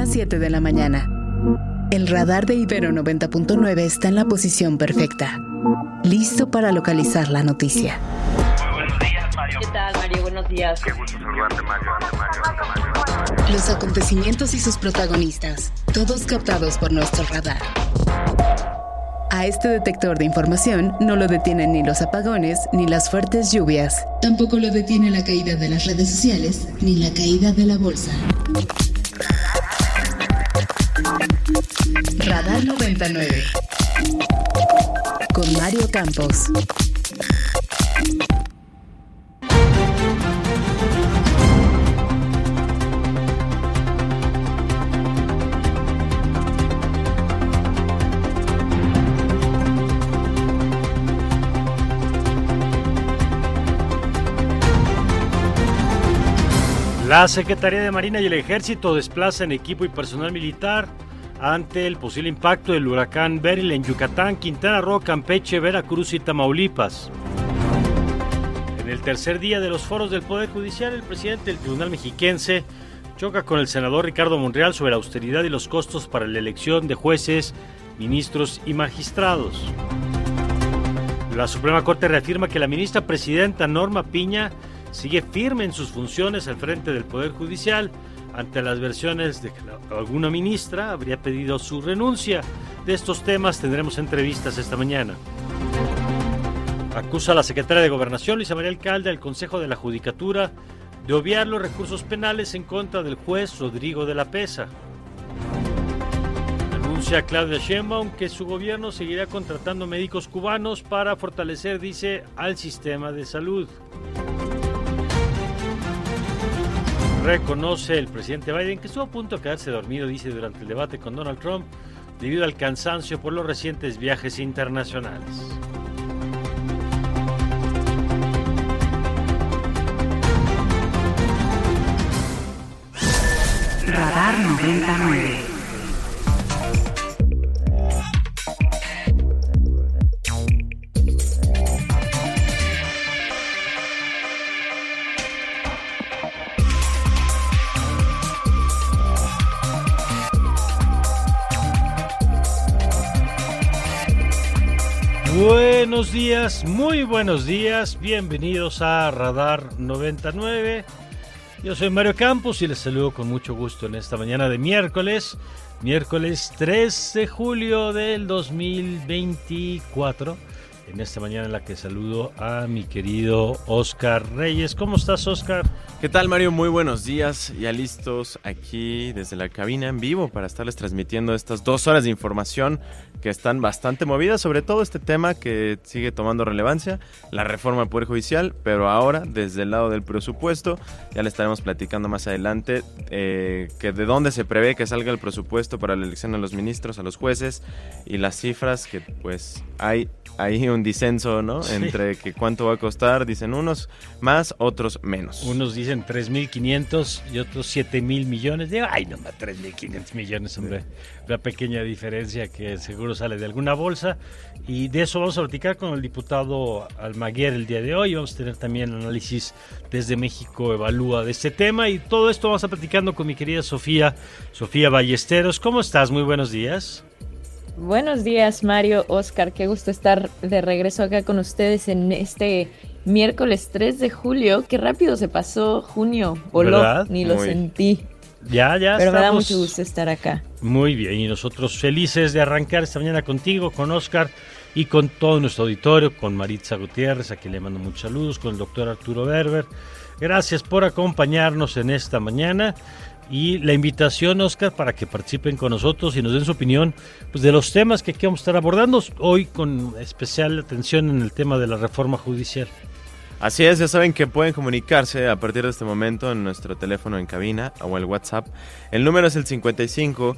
las 7 de la mañana. El radar de Ibero 90.9 está en la posición perfecta, listo para localizar la noticia. Buenos días, Mario. ¿Qué tal, Mario? Buenos días. Qué gusto saludarte, Mario. Los acontecimientos y sus protagonistas, todos captados por nuestro radar. A este detector de información no lo detienen ni los apagones ni las fuertes lluvias. Tampoco lo detiene la caída de las redes sociales ni la caída de la bolsa. Radar 99 con Mario Campos. La Secretaría de Marina y el Ejército desplazan equipo y personal militar ante el posible impacto del huracán Beryl en Yucatán, Quintana Roo, Campeche, Veracruz y Tamaulipas. En el tercer día de los foros del Poder Judicial, el presidente del Tribunal Mexiquense choca con el senador Ricardo Monreal sobre la austeridad y los costos para la elección de jueces, ministros y magistrados. La Suprema Corte reafirma que la ministra presidenta Norma Piña sigue firme en sus funciones al frente del Poder Judicial ante las versiones de que alguna ministra habría pedido su renuncia. De estos temas tendremos entrevistas esta mañana. Acusa a la secretaria de Gobernación, Luisa María Alcalde, al Consejo de la Judicatura de obviar los recursos penales en contra del juez Rodrigo de la Pesa. Anuncia Claudia Sheinbaum que su gobierno seguirá contratando médicos cubanos para fortalecer, dice, al sistema de salud. Reconoce el presidente Biden que estuvo a punto de quedarse dormido, dice, durante el debate con Donald Trump, debido al cansancio por los recientes viajes internacionales. Radar 99. Buenos días, muy buenos días, bienvenidos a Radar 99. Yo soy Mario Campos y les saludo con mucho gusto en esta mañana de miércoles 3 de julio del 2024. En esta mañana en la que saludo a mi querido Oscar Reyes. ¿Cómo estás, Oscar? ¿Qué tal, Mario? Muy buenos días. Ya listos aquí desde la cabina en vivo para estarles transmitiendo estas 2 horas de información que están bastante movidas, sobre todo este tema que sigue tomando relevancia, la reforma al Poder Judicial, pero ahora desde el lado del presupuesto. Ya le estaremos platicando más adelante que de dónde se prevé que salga el presupuesto para la elección de los ministros, a los jueces, y las cifras que pues hay un disenso, ¿no? Sí. Entre que cuánto va a costar, dicen unos más, otros menos. Unos dicen 3.500 y otros 7.000 millones. Digo, ay, no, 3.500 millones, hombre. Sí. Una pequeña diferencia que seguro sale de alguna bolsa. Y de eso vamos a platicar con el diputado Almaguer el día de hoy. Vamos a tener también análisis desde México Evalúa de este tema. Y todo esto vamos a platicando con mi querida Sofía Ballesteros. ¿Cómo estás? Muy buenos días. Buenos días, Mario, Oscar, qué gusto estar de regreso acá con ustedes en este miércoles 3 de julio. Qué rápido se pasó junio, voló, ¿verdad? Ni lo sentí. Ya pero estamos. Me da mucho gusto estar acá. Muy bien, y nosotros felices de arrancar esta mañana contigo, con Oscar y con todo nuestro auditorio, con Maritza Gutiérrez, a quien le mando muchos saludos, con el doctor Arturo Berber. Gracias por acompañarnos en esta mañana. Y la invitación, Oscar, para que participen con nosotros y nos den su opinión pues, de los temas que aquí vamos a estar abordando hoy, con especial atención en el tema de la reforma judicial. Así es, ya saben que pueden comunicarse a partir de este momento en nuestro teléfono en cabina o el WhatsApp. El número es el 55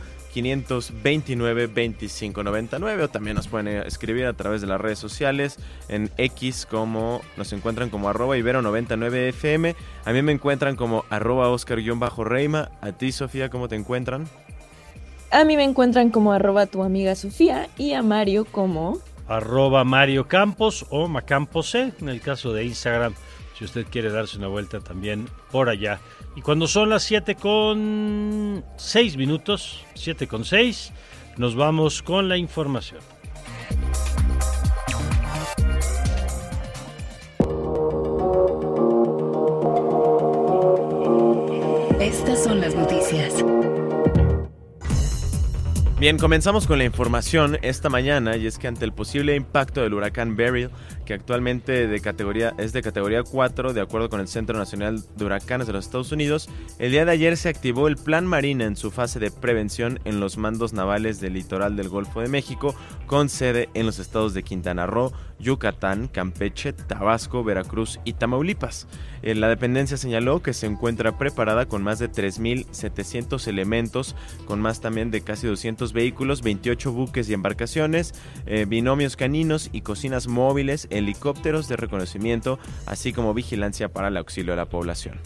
529 2599, o también nos pueden escribir a través de las redes sociales en X, como nos encuentran como @ibero99fm. A mí me encuentran como @Oscar_Reima. A ti, Sofía, ¿cómo te encuentran? A mí me encuentran como @tuamiga Sofía, y a Mario como @Mario Campos o Macampos, en el caso de Instagram, si usted quiere darse una vuelta también por allá. Y cuando son las 7:06, nos vamos con la información. Estas son las noticias. Bien, comenzamos con la información esta mañana, y es que ante el posible impacto del huracán Beryl, que actualmente es de categoría 4, de acuerdo con el Centro Nacional de Huracanes de los Estados Unidos, el día de ayer se activó el Plan Marina en su fase de prevención en los mandos navales del litoral del Golfo de México, con sede en los estados de Quintana Roo, Yucatán, Campeche, Tabasco, Veracruz y Tamaulipas. La dependencia señaló que se encuentra preparada con más de 3.700 elementos, con más también de casi 200 vehículos, 28 buques y embarcaciones, binomios caninos y cocinas móviles, helicópteros de reconocimiento, así como vigilancia para el auxilio a la población.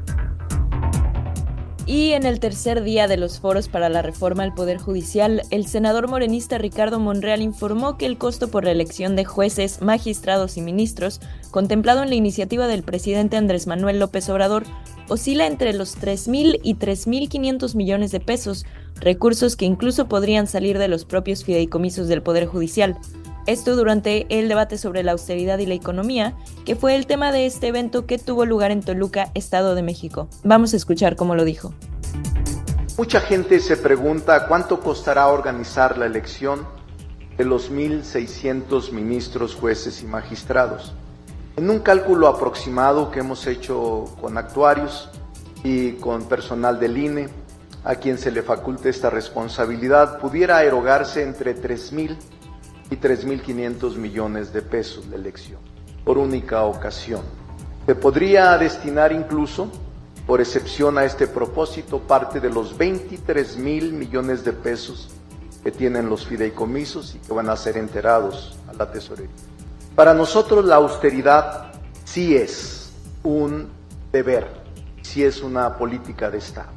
Y en el tercer día de los foros para la reforma al Poder Judicial, el senador morenista Ricardo Monreal informó que el costo por la elección de jueces, magistrados y ministros, contemplado en la iniciativa del presidente Andrés Manuel López Obrador, oscila entre los 3.000 y 3.500 millones de pesos, recursos que incluso podrían salir de los propios fideicomisos del Poder Judicial. Esto durante el debate sobre la austeridad y la economía, que fue el tema de este evento que tuvo lugar en Toluca, Estado de México. Vamos a escuchar cómo lo dijo. Mucha gente se pregunta cuánto costará organizar la elección de los 1.600 ministros, jueces y magistrados. En un cálculo aproximado que hemos hecho con actuarios y con personal del INE, a quien se le faculte esta responsabilidad, pudiera erogarse entre 3.000 y 3.500 millones de pesos la elección, por única ocasión. Se podría destinar incluso, por excepción a este propósito, parte de los 23.000 millones de pesos que tienen los fideicomisos y que van a ser enterados a la tesorería. Para nosotros la austeridad sí es un deber, sí es una política de Estado.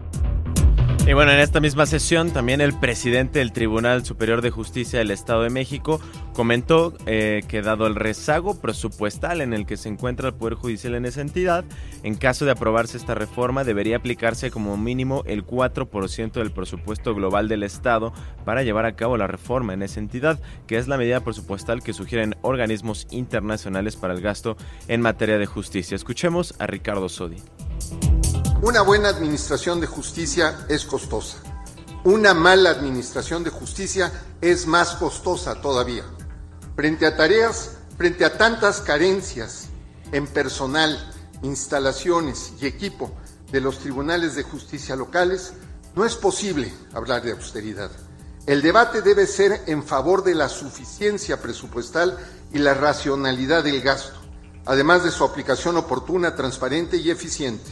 Y bueno, en esta misma sesión también el presidente del Tribunal Superior de Justicia del Estado de México comentó que dado el rezago presupuestal en el que se encuentra el Poder Judicial en esa entidad, en caso de aprobarse esta reforma debería aplicarse como mínimo el 4% del presupuesto global del Estado para llevar a cabo la reforma en esa entidad, que es la medida presupuestal que sugieren organismos internacionales para el gasto en materia de justicia. Escuchemos a Ricardo Sodi. Una buena administración de justicia es costosa. Una mala administración de justicia es más costosa todavía. Frente a tantas carencias en personal, instalaciones y equipo de los tribunales de justicia locales, no es posible hablar de austeridad. El debate debe ser en favor de la suficiencia presupuestal y la racionalidad del gasto, además de su aplicación oportuna, transparente y eficiente.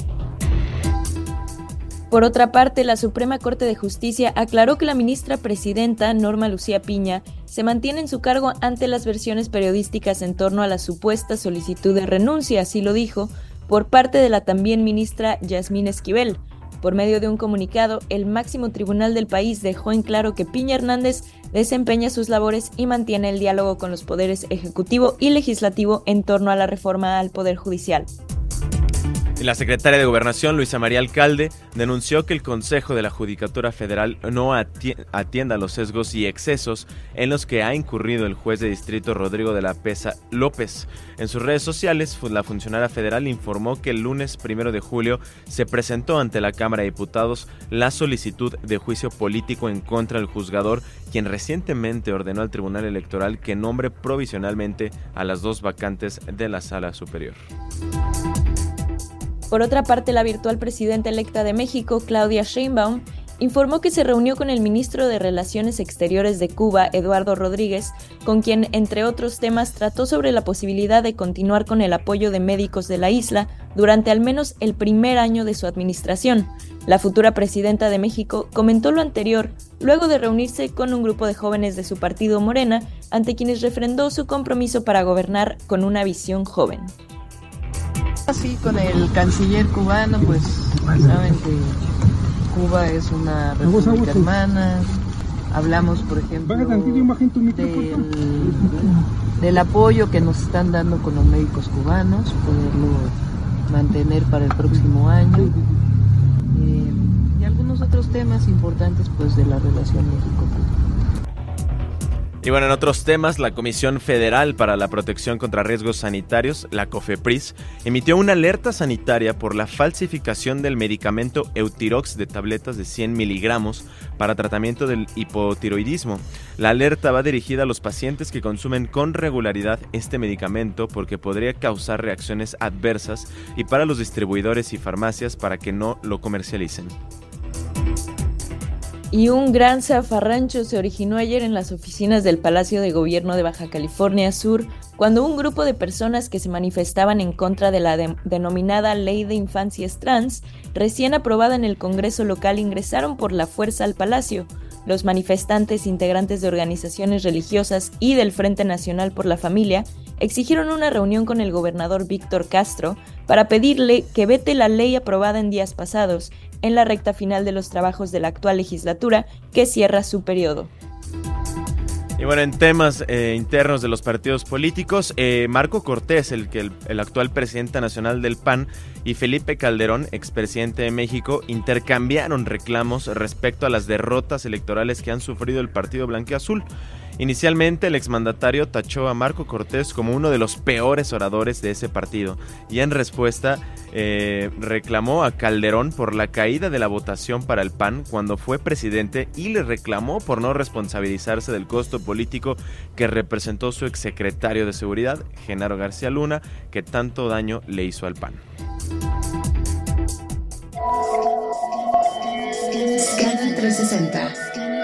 Por otra parte, la Suprema Corte de Justicia aclaró que la ministra presidenta, Norma Lucía Piña, se mantiene en su cargo ante las versiones periodísticas en torno a la supuesta solicitud de renuncia, así lo dijo, por parte de la también ministra Yasmín Esquivel. Por medio de un comunicado, el máximo tribunal del país dejó en claro que Piña Hernández desempeña sus labores y mantiene el diálogo con los poderes ejecutivo y legislativo en torno a la reforma al Poder Judicial. La secretaria de Gobernación, Luisa María Alcalde, denunció que el Consejo de la Judicatura Federal no atienda los sesgos y excesos en los que ha incurrido el juez de distrito Rodrigo de la Pesa López. En sus redes sociales, la funcionaria federal informó que el lunes 1 de julio se presentó ante la Cámara de Diputados la solicitud de juicio político en contra del juzgador, quien recientemente ordenó al Tribunal Electoral que nombre provisionalmente a las 2 vacantes de la Sala Superior. Por otra parte, la virtual presidenta electa de México, Claudia Sheinbaum, informó que se reunió con el ministro de Relaciones Exteriores de Cuba, Eduardo Rodríguez, con quien, entre otros temas, trató sobre la posibilidad de continuar con el apoyo de médicos de la isla durante al menos el primer año de su administración. La futura presidenta de México comentó lo anterior luego de reunirse con un grupo de jóvenes de su partido Morena, ante quienes refrendó su compromiso para gobernar con una visión joven. Así con el canciller cubano, pues saben que Cuba es una república hermana. Hablamos, por ejemplo, del apoyo que nos están dando con los médicos cubanos, poderlo mantener para el próximo año, y algunos otros temas importantes pues de la relación México-Cuba. Y bueno, en otros temas, la Comisión Federal para la Protección contra Riesgos Sanitarios, la COFEPRIS, emitió una alerta sanitaria por la falsificación del medicamento Eutirox de tabletas de 100 miligramos para tratamiento del hipotiroidismo. La alerta va dirigida a los pacientes que consumen con regularidad este medicamento porque podría causar reacciones adversas, y para los distribuidores y farmacias para que no lo comercialicen. Y un gran zafarrancho se originó ayer en las oficinas del Palacio de Gobierno de Baja California Sur, cuando un grupo de personas que se manifestaban en contra de la denominada Ley de Infancias Trans, recién aprobada en el Congreso local, ingresaron por la fuerza al Palacio. Los manifestantes, integrantes de organizaciones religiosas y del Frente Nacional por la Familia, exigieron una reunión con el gobernador Víctor Castro para pedirle que vete la ley aprobada en días pasados, en la recta final de los trabajos de la actual legislatura que cierra su periodo. Y bueno, en temas internos de los partidos políticos, Marco Cortés, el actual presidente nacional del PAN, y Felipe Calderón, expresidente de México, intercambiaron reclamos respecto a las derrotas electorales que han sufrido el partido blanquiazul. Inicialmente, el exmandatario tachó a Marco Cortés como uno de los peores oradores de ese partido, y en respuesta reclamó a Calderón por la caída de la votación para el PAN cuando fue presidente, y le reclamó por no responsabilizarse del costo político que representó su exsecretario de Seguridad, Genaro García Luna, que tanto daño le hizo al PAN. Scanner 360.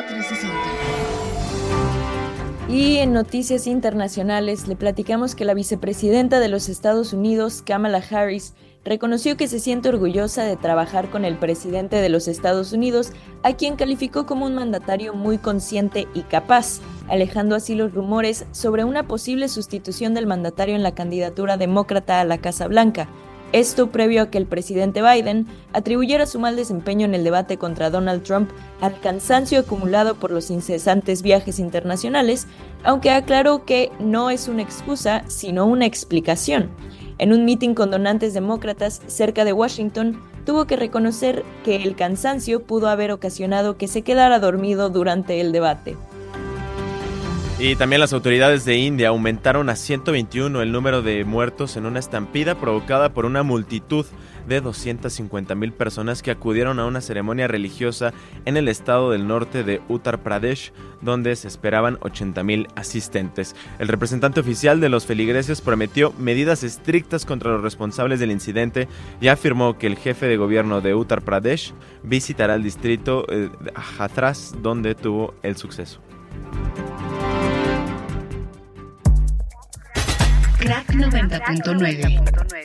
Y en noticias internacionales le platicamos que la vicepresidenta de los Estados Unidos, Kamala Harris, reconoció que se siente orgullosa de trabajar con el presidente de los Estados Unidos, a quien calificó como un mandatario muy consciente y capaz, alejando así los rumores sobre una posible sustitución del mandatario en la candidatura demócrata a la Casa Blanca. Esto previo a que el presidente Biden atribuyera su mal desempeño en el debate contra Donald Trump al cansancio acumulado por los incesantes viajes internacionales, aunque aclaró que no es una excusa, sino una explicación. En un mitin con donantes demócratas cerca de Washington, tuvo que reconocer que el cansancio pudo haber ocasionado que se quedara dormido durante el debate. Y también las autoridades de India aumentaron a 121 el número de muertos en una estampida provocada por una multitud de 250,000 personas que acudieron a una ceremonia religiosa en el estado del norte de Uttar Pradesh, donde se esperaban 80,000 asistentes. El representante oficial de los feligreses prometió medidas estrictas contra los responsables del incidente y afirmó que el jefe de gobierno de Uttar Pradesh visitará el distrito de Hathras, donde tuvo el suceso. Crack 90.9.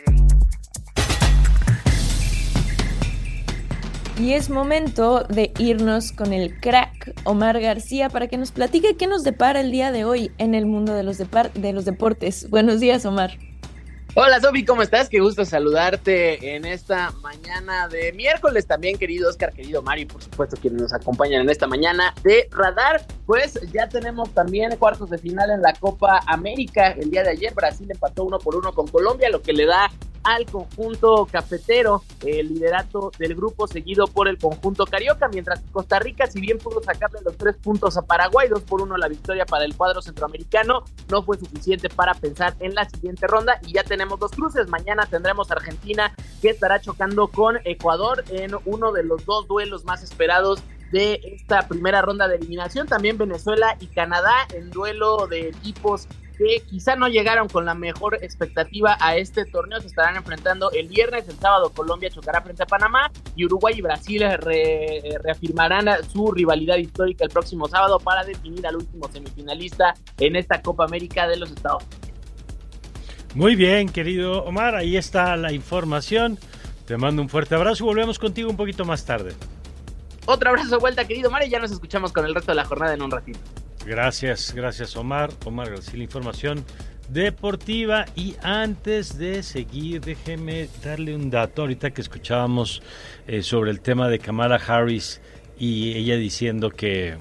Y es momento de irnos con el crack Omar García para que nos platique qué nos depara el día de hoy en el mundo de los deportes. Buenos días, Omar. Hola Sofi, ¿cómo estás? Qué gusto saludarte en esta mañana de miércoles también, querido Oscar, querido Mario, y por supuesto quienes nos acompañan en esta mañana de Radar. Pues ya tenemos también cuartos de final en la Copa América. El día de ayer Brasil empató 1-1 con Colombia, lo que le da al conjunto cafetero el liderato del grupo, seguido por el conjunto carioca, mientras que Costa Rica, si bien pudo sacarle los 3 puntos a Paraguay, 2-1 la victoria para el cuadro centroamericano, no fue suficiente para pensar en la siguiente ronda, y ya tenemos 2 cruces. Mañana tendremos Argentina, que estará chocando con Ecuador en uno de los 2 duelos más esperados de esta primera ronda de eliminación. También Venezuela y Canadá en duelo de equipos que quizá no llegaron con la mejor expectativa a este torneo. Se estarán enfrentando el viernes. El sábado Colombia chocará frente a Panamá, y Uruguay y Brasil reafirmarán su rivalidad histórica el próximo sábado para definir al último semifinalista en esta Copa América de los Estados Unidos. Muy bien, querido Omar, ahí está la información. Te mando un fuerte abrazo y volvemos contigo un poquito más tarde. Otro abrazo de vuelta, querido Omar, y ya nos escuchamos con el resto de la jornada en un ratito. Gracias Omar. Omar García, la información deportiva. Y antes de seguir, déjeme darle un dato. Ahorita que escuchábamos sobre el tema de Kamala Harris y ella diciendo que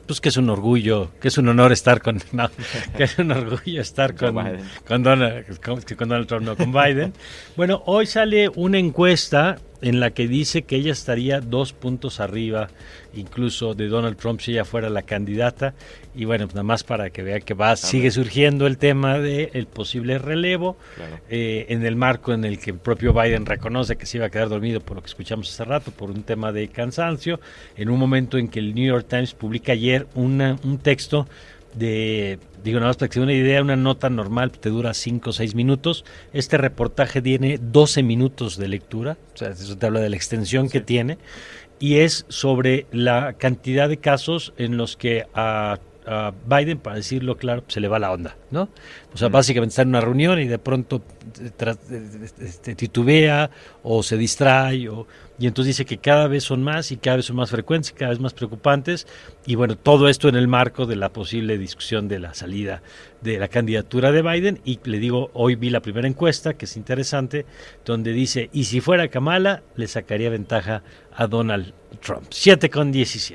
pues que es un orgullo, que es un honor estar con, no, que es un orgullo estar con Donald Trump, no con Biden. Bueno, hoy sale una encuesta en la que dice que ella estaría 2 puntos arriba, incluso de Donald Trump si ella fuera la candidata. Y bueno, nada más para que vea que sigue surgiendo el tema del posible relevo, claro. En el marco en el que el propio Biden reconoce que se iba a quedar dormido, por lo que escuchamos hace rato, por un tema de cansancio, en un momento en que el New York Times publica ayer un texto nada más para que se dé una idea, una nota normal te dura 5 o 6 minutos. Este reportaje tiene 12 minutos de lectura, o sea, eso te habla de la extensión que tiene, y es sobre la cantidad de casos en los que a Biden, para decirlo claro, se le va la onda, ¿no? O sea, básicamente está en una reunión y de pronto titubea o se distrae, y entonces dice que cada vez son más y cada vez son más frecuentes y cada vez más preocupantes. Y bueno, todo esto en el marco de la posible discusión de la salida de la candidatura de Biden. Y le digo, hoy vi la primera encuesta, que es interesante, donde dice, y si fuera Kamala, le sacaría ventaja a Donald Trump. 7:17.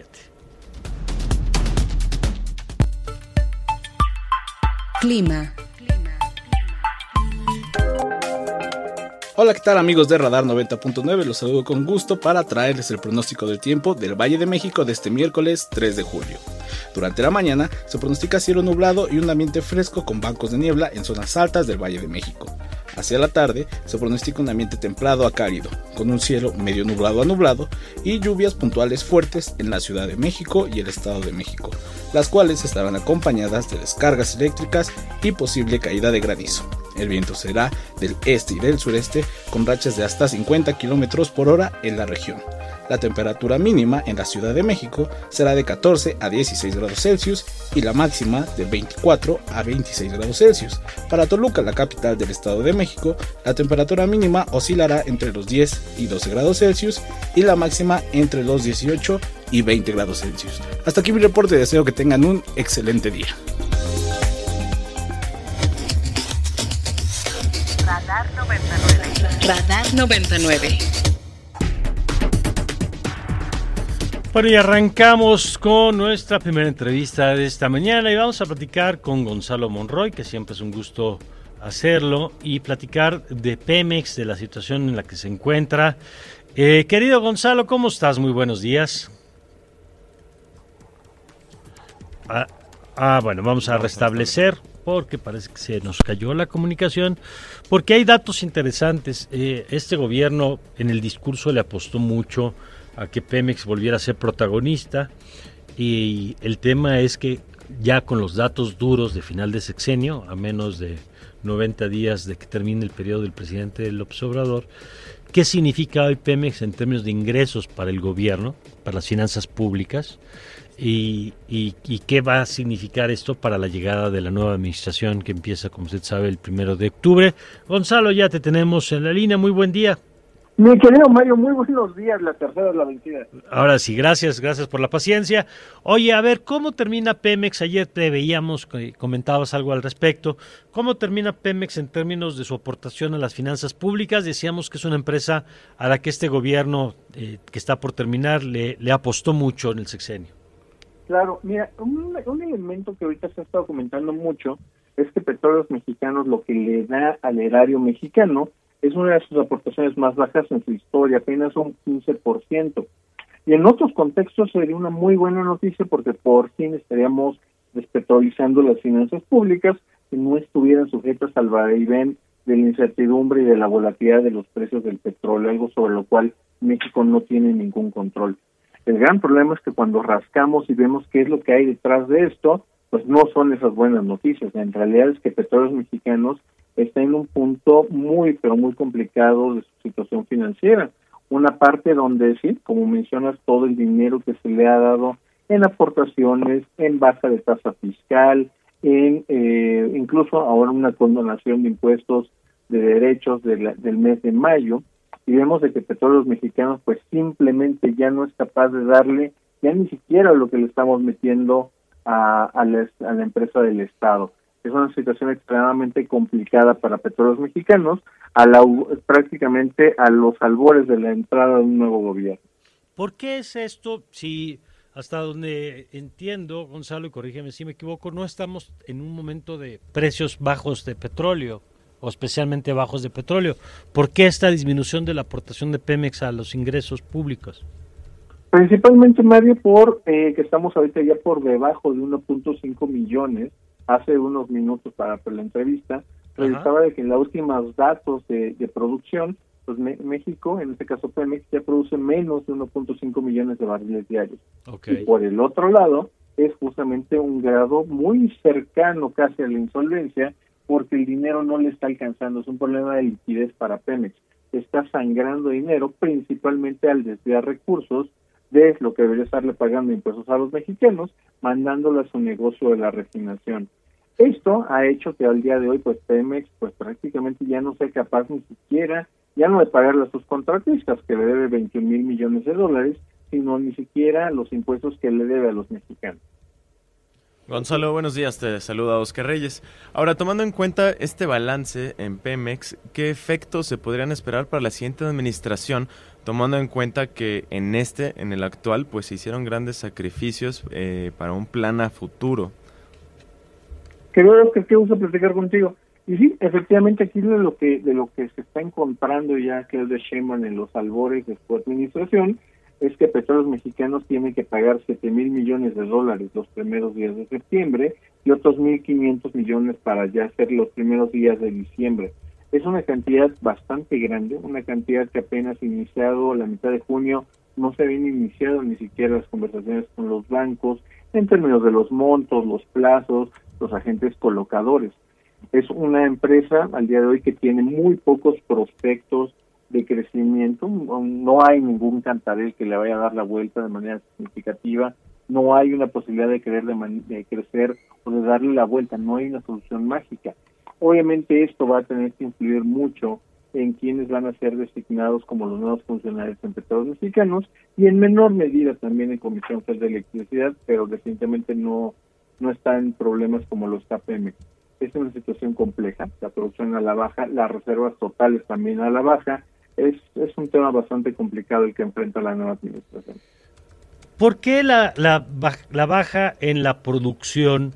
Clima. Hola, ¿qué tal amigos de Radar 90.9? Los saludo con gusto para traerles el pronóstico del tiempo del Valle de México de este miércoles 3 de julio. Durante la mañana se pronostica cielo nublado y un ambiente fresco con bancos de niebla en zonas altas del Valle de México. Hacia la tarde se pronostica un ambiente templado a cálido, con un cielo medio nublado a nublado y lluvias puntuales fuertes en la Ciudad de México y el Estado de México, las cuales estarán acompañadas de descargas eléctricas y posible caída de granizo. El viento será del este y del sureste con rachas de hasta 50 km por hora en la región. La temperatura mínima en la Ciudad de México será de 14 a 16 grados Celsius y la máxima de 24 a 26 grados Celsius. Para Toluca, la capital del Estado de México, la temperatura mínima oscilará entre los 10 y 12 grados Celsius y la máxima entre los 18 y 20 grados Celsius. Hasta aquí mi reporte, deseo que tengan un excelente día. Radar 99. Radar 99. Bueno, y arrancamos con nuestra primera entrevista de esta mañana y vamos a platicar con Gonzalo Monroy, que siempre es un gusto hacerlo, y platicar de Pemex, de la situación en la que se encuentra. Querido Gonzalo, ¿cómo estás? Muy buenos días. Bueno, vamos a restablecer porque parece que se nos cayó la comunicación, porque hay datos interesantes. Este gobierno en el discurso le apostó mucho a que Pemex volviera a ser protagonista, y el tema es que ya con los datos duros de final de sexenio, a menos de 90 días de que termine el periodo del presidente López Obrador, ¿qué significa hoy Pemex en términos de ingresos para el gobierno, para las finanzas públicas? Y qué va a significar esto para la llegada de la nueva administración que empieza, como usted sabe, el 1 de octubre. Gonzalo, ya te tenemos en la línea. Muy buen día. Mi querido Mario, muy buenos días, la tercera es la vencida. Ahora sí, gracias por la paciencia. Oye, a ver, ¿cómo termina Pemex? Ayer te veíamos, comentabas algo al respecto. ¿Cómo termina Pemex en términos de su aportación a las finanzas públicas? Decíamos que es una empresa a la que este gobierno que está por terminar le apostó mucho en el sexenio. Claro, mira, un elemento que ahorita se ha estado comentando mucho es que Petróleos Mexicanos lo que le da al erario mexicano es una de sus aportaciones más bajas en su historia, apenas un 15%. Y en otros contextos sería una muy buena noticia porque por fin estaríamos despetrolizando las finanzas públicas y no estuvieran sujetas al vaivén de la incertidumbre y de la volatilidad de los precios del petróleo, algo sobre lo cual México no tiene ningún control. El gran problema es que cuando rascamos y vemos qué es lo que hay detrás de esto, pues no son esas buenas noticias. En realidad es que Petróleos Mexicanos está en un punto muy, pero muy complicado de su situación financiera. Una parte donde, sí, como mencionas, todo el dinero que se le ha dado en aportaciones, en baja de tasa fiscal, en incluso ahora una condonación de impuestos de derechos del mes de mayo, y vemos de que Petróleos Mexicanos pues simplemente ya no es capaz de darle ya ni siquiera lo que le estamos metiendo a la empresa del Estado. Es una situación extremadamente complicada para Petróleos Mexicanos, prácticamente a los albores de la entrada de un nuevo gobierno. ¿Por qué es esto? Si hasta donde entiendo, Gonzalo, y corrígeme si me equivoco, no estamos en un momento de precios bajos de petróleo, o especialmente bajos de petróleo. ¿Por qué esta disminución de la aportación de Pemex a los ingresos públicos? Principalmente, Mario, que estamos ahorita ya por debajo de 1.5 millones. Hace unos minutos para la entrevista, revisaba de que en los últimos datos de producción, pues México, en este caso Pemex, ya produce menos de 1.5 millones de barriles diarios. Okay. Y por el otro lado, es justamente un grado muy cercano casi a la insolvencia, porque el dinero no le está alcanzando. Es un problema de liquidez para Pemex. Está sangrando dinero, principalmente al desviar recursos de lo que debería estarle pagando impuestos a los mexicanos, mandándolo a su negocio de la refinación. Esto ha hecho que al día de hoy, pues Pemex, pues prácticamente ya no sea capaz ni siquiera, ya no de pagarle a sus contratistas, que le debe 21,000 millones de dólares, sino ni siquiera los impuestos que le debe a los mexicanos. Gonzalo, buenos días, te saluda Oscar Reyes. Ahora, tomando en cuenta este balance en Pemex, ¿qué efectos se podrían esperar para la siguiente administración, tomando en cuenta que en el actual, pues se hicieron grandes sacrificios para un plan a futuro? Creo que qué gusto platicar contigo. Y sí, efectivamente aquí de lo que se está encontrando ya que es de Sheinbaum en los albores de su administración, es que Petróleos Mexicanos tiene que pagar 7,000 millones de dólares los primeros días de septiembre y otros 1,500 millones para ya ser los primeros días de diciembre. Es una cantidad bastante grande, una cantidad que apenas iniciado a la mitad de junio, no se habían iniciado ni siquiera las conversaciones con los bancos en términos de los montos, los plazos, los agentes colocadores. Es una empresa al día de hoy que tiene muy pocos prospectos de crecimiento, no hay ningún cantarel que le vaya a dar la vuelta de manera significativa, no hay una posibilidad de crecer o de darle la vuelta, no hay una solución mágica. Obviamente esto va a tener que influir mucho en quienes van a ser designados como los nuevos funcionarios en Petróleos Mexicanos y en menor medida también en Comisión Federal de Electricidad, pero recientemente no está en problemas como lo está Pemex. Es una situación compleja, la producción a la baja, las reservas totales también a la baja. Es un tema bastante complicado el que enfrenta la nueva administración. ¿Por qué la baja en la producción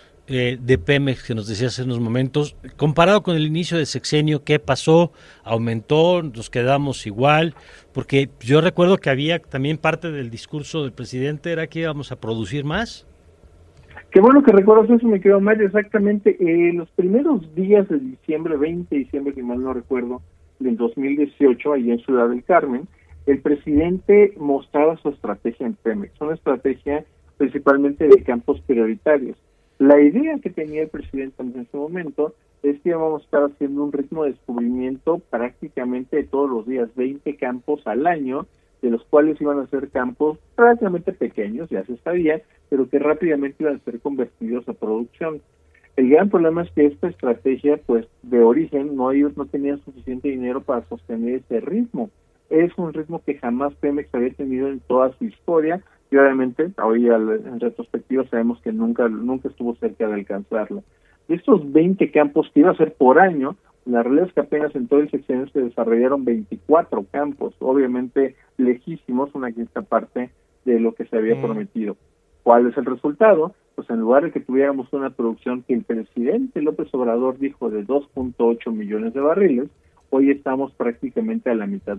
de Pemex que nos decías hace unos momentos, comparado con el inicio del sexenio? ¿Qué pasó? ¿Aumentó? ¿Nos quedamos igual? Porque yo recuerdo que había también parte del discurso del presidente era que íbamos a producir más. Qué bueno que recuerdas eso, me quedó Mario, exactamente. Los primeros días de diciembre, 20 de diciembre, si mal no recuerdo, del 2018, allí en Ciudad del Carmen, el presidente mostraba su estrategia en Pemex, una estrategia principalmente de campos prioritarios. La idea que tenía el presidente en ese momento es que íbamos a estar haciendo un ritmo de descubrimiento prácticamente todos los días, 20 campos al año, de los cuales iban a ser campos prácticamente pequeños, ya se sabía, pero que rápidamente iban a ser convertidos a producción. El gran problema es que esta estrategia, pues, de origen, no tenía suficiente dinero para sostener ese ritmo. Es un ritmo que jamás Pemex había tenido en toda su historia, y obviamente, hoy en retrospectiva sabemos que nunca estuvo cerca de alcanzarlo. De estos 20 campos que iba a ser por año, la realidad es que apenas en todo el sexenio se desarrollaron 24 campos, obviamente lejísimos, una quinta parte de lo que se había prometido. ¿Cuál es el resultado? Pues en lugar de que tuviéramos una producción que el presidente López Obrador dijo de 2.8 millones de barriles, hoy estamos prácticamente a la mitad,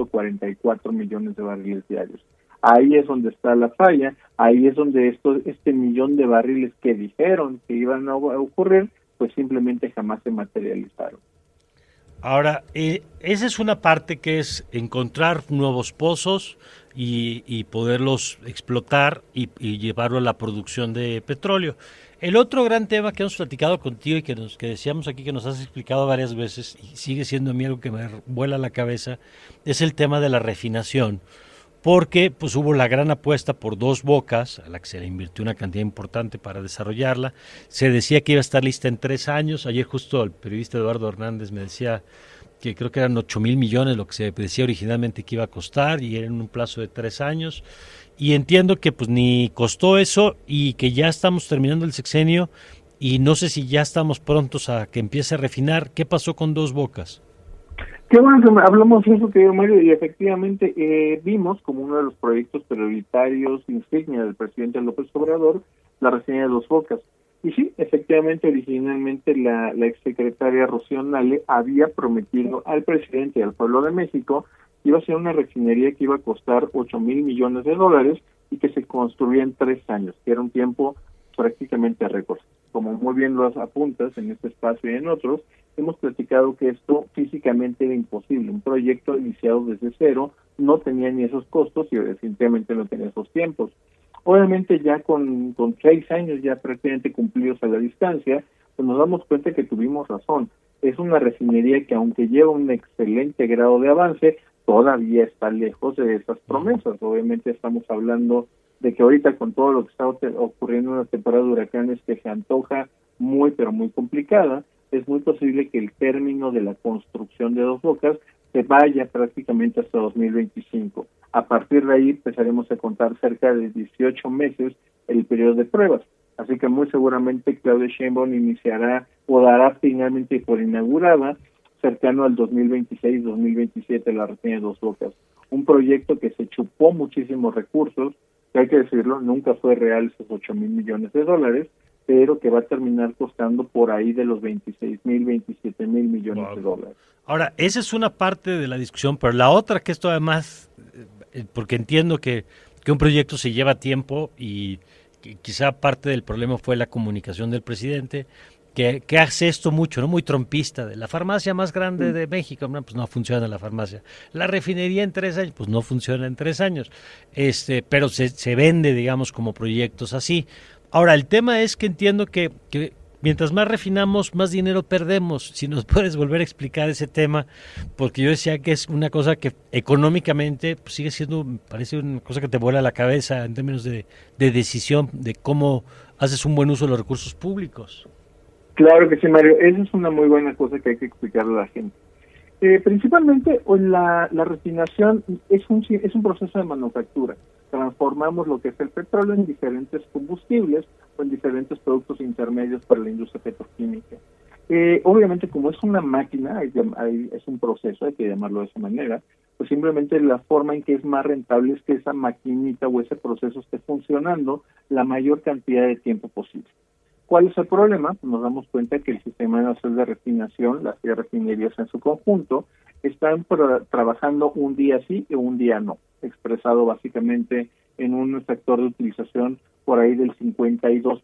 1.44 millones de barriles diarios. Ahí es donde está la falla, ahí es donde este millón de barriles que dijeron que iban a ocurrir, pues simplemente jamás se materializaron. Ahora, esa es una parte que es encontrar nuevos pozos y poderlos explotar y llevarlo a la producción de petróleo. El otro gran tema que hemos platicado contigo y que decíamos aquí, que nos has explicado varias veces y sigue siendo a mí algo que me vuela la cabeza, es el tema de la refinación. Porque pues hubo la gran apuesta por Dos Bocas, a la que se le invirtió una cantidad importante para desarrollarla. Se decía que iba a estar lista en 3 años. Ayer justo el periodista Eduardo Hernández me decía que creo que eran 8,000 millones lo que se decía originalmente que iba a costar, y era en un plazo de 3 años. Y entiendo que pues ni costó eso y que ya estamos terminando el sexenio y no sé si ya estamos prontos a que empiece a refinar. ¿Qué pasó con Dos Bocas? Qué bueno que hablamos de eso, querido Mario, y efectivamente vimos como uno de los proyectos prioritarios insignia del presidente López Obrador la refinería de Dos Bocas. Y sí, efectivamente, originalmente la exsecretaria Rocío Nale había prometido al presidente y al pueblo de México que iba a ser una refinería que iba a costar $8,000 millones y que se construía en 3 años, que era un tiempo prácticamente récord. Como muy bien lo apuntas en este espacio y en otros, hemos platicado que esto físicamente era imposible. Un proyecto iniciado desde cero no tenía ni esos costos y definitivamente no tenía esos tiempos. Obviamente ya con 6 años ya prácticamente cumplidos a la distancia, pues nos damos cuenta que tuvimos razón. Es una refinería que aunque lleva un excelente grado de avance, todavía está lejos de esas promesas. Obviamente estamos hablando de que ahorita con todo lo que está ocurriendo en una temporada de huracanes que se antoja muy pero muy complicada, es muy posible que el término de la construcción de Dos Bocas se vaya prácticamente hasta 2025. A partir de ahí empezaremos a contar cerca de 18 meses el periodo de pruebas. Así que muy seguramente Claudia Sheinbaum iniciará o dará finalmente por inaugurada cercano al 2026-2027 la refinería de Dos Bocas. Un proyecto que se chupó muchísimos recursos, que hay que decirlo, nunca fue real esos $8,000 millones, pero que va a terminar costando por ahí de los 26,000, 27,000 millones de dólares. Ahora, esa es una parte de la discusión, pero la otra que esto además, porque entiendo que un proyecto se lleva tiempo y quizá parte del problema fue la comunicación del presidente, que hace esto mucho, ¿no? Muy trompista, de la farmacia más grande de México, pues no funciona la farmacia. La refinería en 3 años, pues no funciona en 3 años. Pero se vende, digamos, como proyectos así. Ahora, el tema es que entiendo que mientras más refinamos, más dinero perdemos. Si nos puedes volver a explicar ese tema, porque yo decía que es una cosa que económicamente pues, sigue siendo, parece una cosa que te vuela la cabeza en términos de decisión, de cómo haces un buen uso de los recursos públicos. Claro que sí, Mario. Esa es una muy buena cosa que hay que explicarle a la gente. Principalmente la refinación es un proceso de manufactura. Transformamos lo que es el petróleo en diferentes combustibles o en diferentes productos intermedios para la industria petroquímica. Obviamente, como es una máquina, es un proceso, hay que llamarlo de esa manera, pues simplemente la forma en que es más rentable es que esa maquinita o ese proceso esté funcionando la mayor cantidad de tiempo posible. ¿Cuál es el problema? Pues nos damos cuenta que el sistema nacional de refinación, las refinerías en su conjunto, están trabajando un día sí y un día no, expresado básicamente en un factor de utilización por ahí del 52%.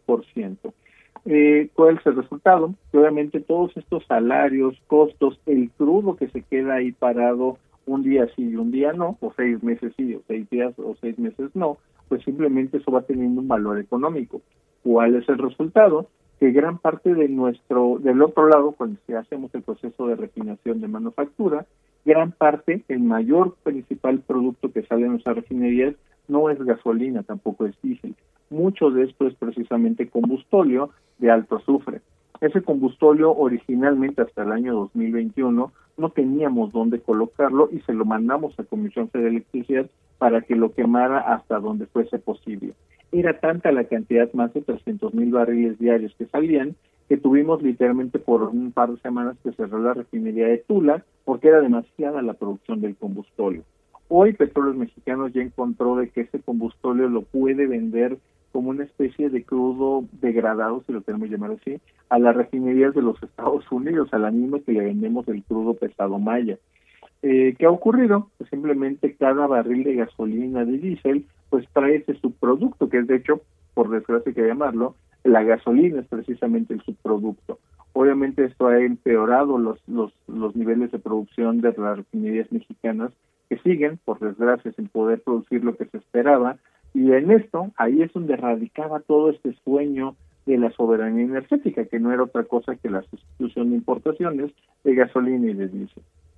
¿Cuál es el resultado? Que obviamente todos estos salarios, costos, el crudo que se queda ahí parado un día sí y un día no, o 6 meses sí, o 6 días o 6 meses no, pues simplemente eso va teniendo un valor económico. ¿Cuál es el resultado? Que gran parte del otro lado, cuando hacemos el proceso de refinación de manufactura, gran parte, el mayor principal producto que sale de nuestras refinerías no es gasolina, tampoco es diésel. Mucho de esto es precisamente combustóleo de alto azufre. Ese combustóleo originalmente hasta el año 2021 no teníamos dónde colocarlo y se lo mandamos a Comisión Federal de Electricidad para que lo quemara hasta donde fuese posible. Era tanta la cantidad, más de 300,000 barriles diarios que salían, que tuvimos literalmente por un par de semanas que cerró la refinería de Tula porque era demasiada la producción del combustóleo. Hoy Petróleos Mexicanos ya encontró de que ese combustóleo lo puede vender como una especie de crudo degradado, si lo queremos llamar así, a las refinerías de los Estados Unidos, a la misma que le vendemos el crudo pesado maya. ¿Qué ha ocurrido? Pues simplemente cada barril de gasolina, de diésel, pues trae ese subproducto, que es de hecho, por desgracia hay que llamarlo, la gasolina es precisamente el subproducto. Obviamente esto ha empeorado los niveles de producción de las refinerías mexicanas, que siguen, por desgracia, sin poder producir lo que se esperaba, y en esto, ahí es donde radicaba todo este sueño de la soberanía energética, que no era otra cosa que la sustitución de importaciones de gasolina y de diésel.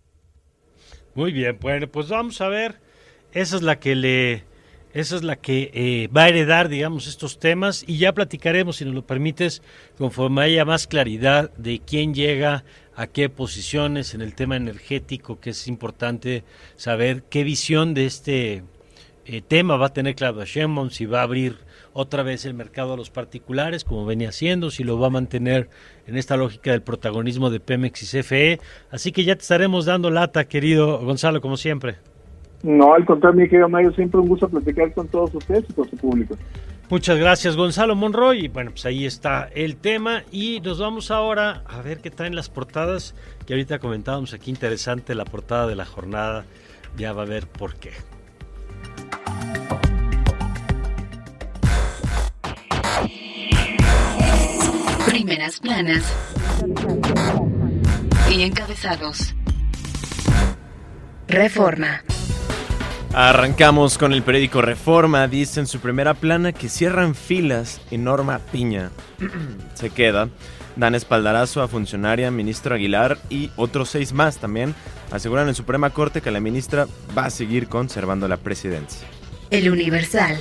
Muy bien, bueno, pues vamos a ver, esa es la que va a heredar, digamos, estos temas, y ya platicaremos, si nos lo permites, conforme haya más claridad de quién llega a qué posiciones en el tema energético, que es importante saber qué visión de este tema va a tener Claudia Sheinbaum, si va a abrir otra vez el mercado a los particulares, como venía haciendo, si lo va a mantener en esta lógica del protagonismo de Pemex y CFE. Así que ya te estaremos dando lata, querido Gonzalo, como siempre. No, al contrario, mi querido Mario, siempre un gusto platicar con todos ustedes y con su público. Muchas gracias, Gonzalo Monroy. Y bueno, pues ahí está el tema. Y nos vamos ahora a ver qué traen las portadas, que ahorita comentábamos aquí, interesante la portada de La Jornada. Ya va a ver por qué. Primeras planas y encabezados. Reforma. Arrancamos con el periódico Reforma. Dice en su primera plana que cierran filas y Norma Piña se queda. Dan espaldarazo a funcionaria, ministro Aguilar y otros 6 más también. Aseguran en Suprema Corte que la ministra va a seguir conservando la presidencia. El Universal.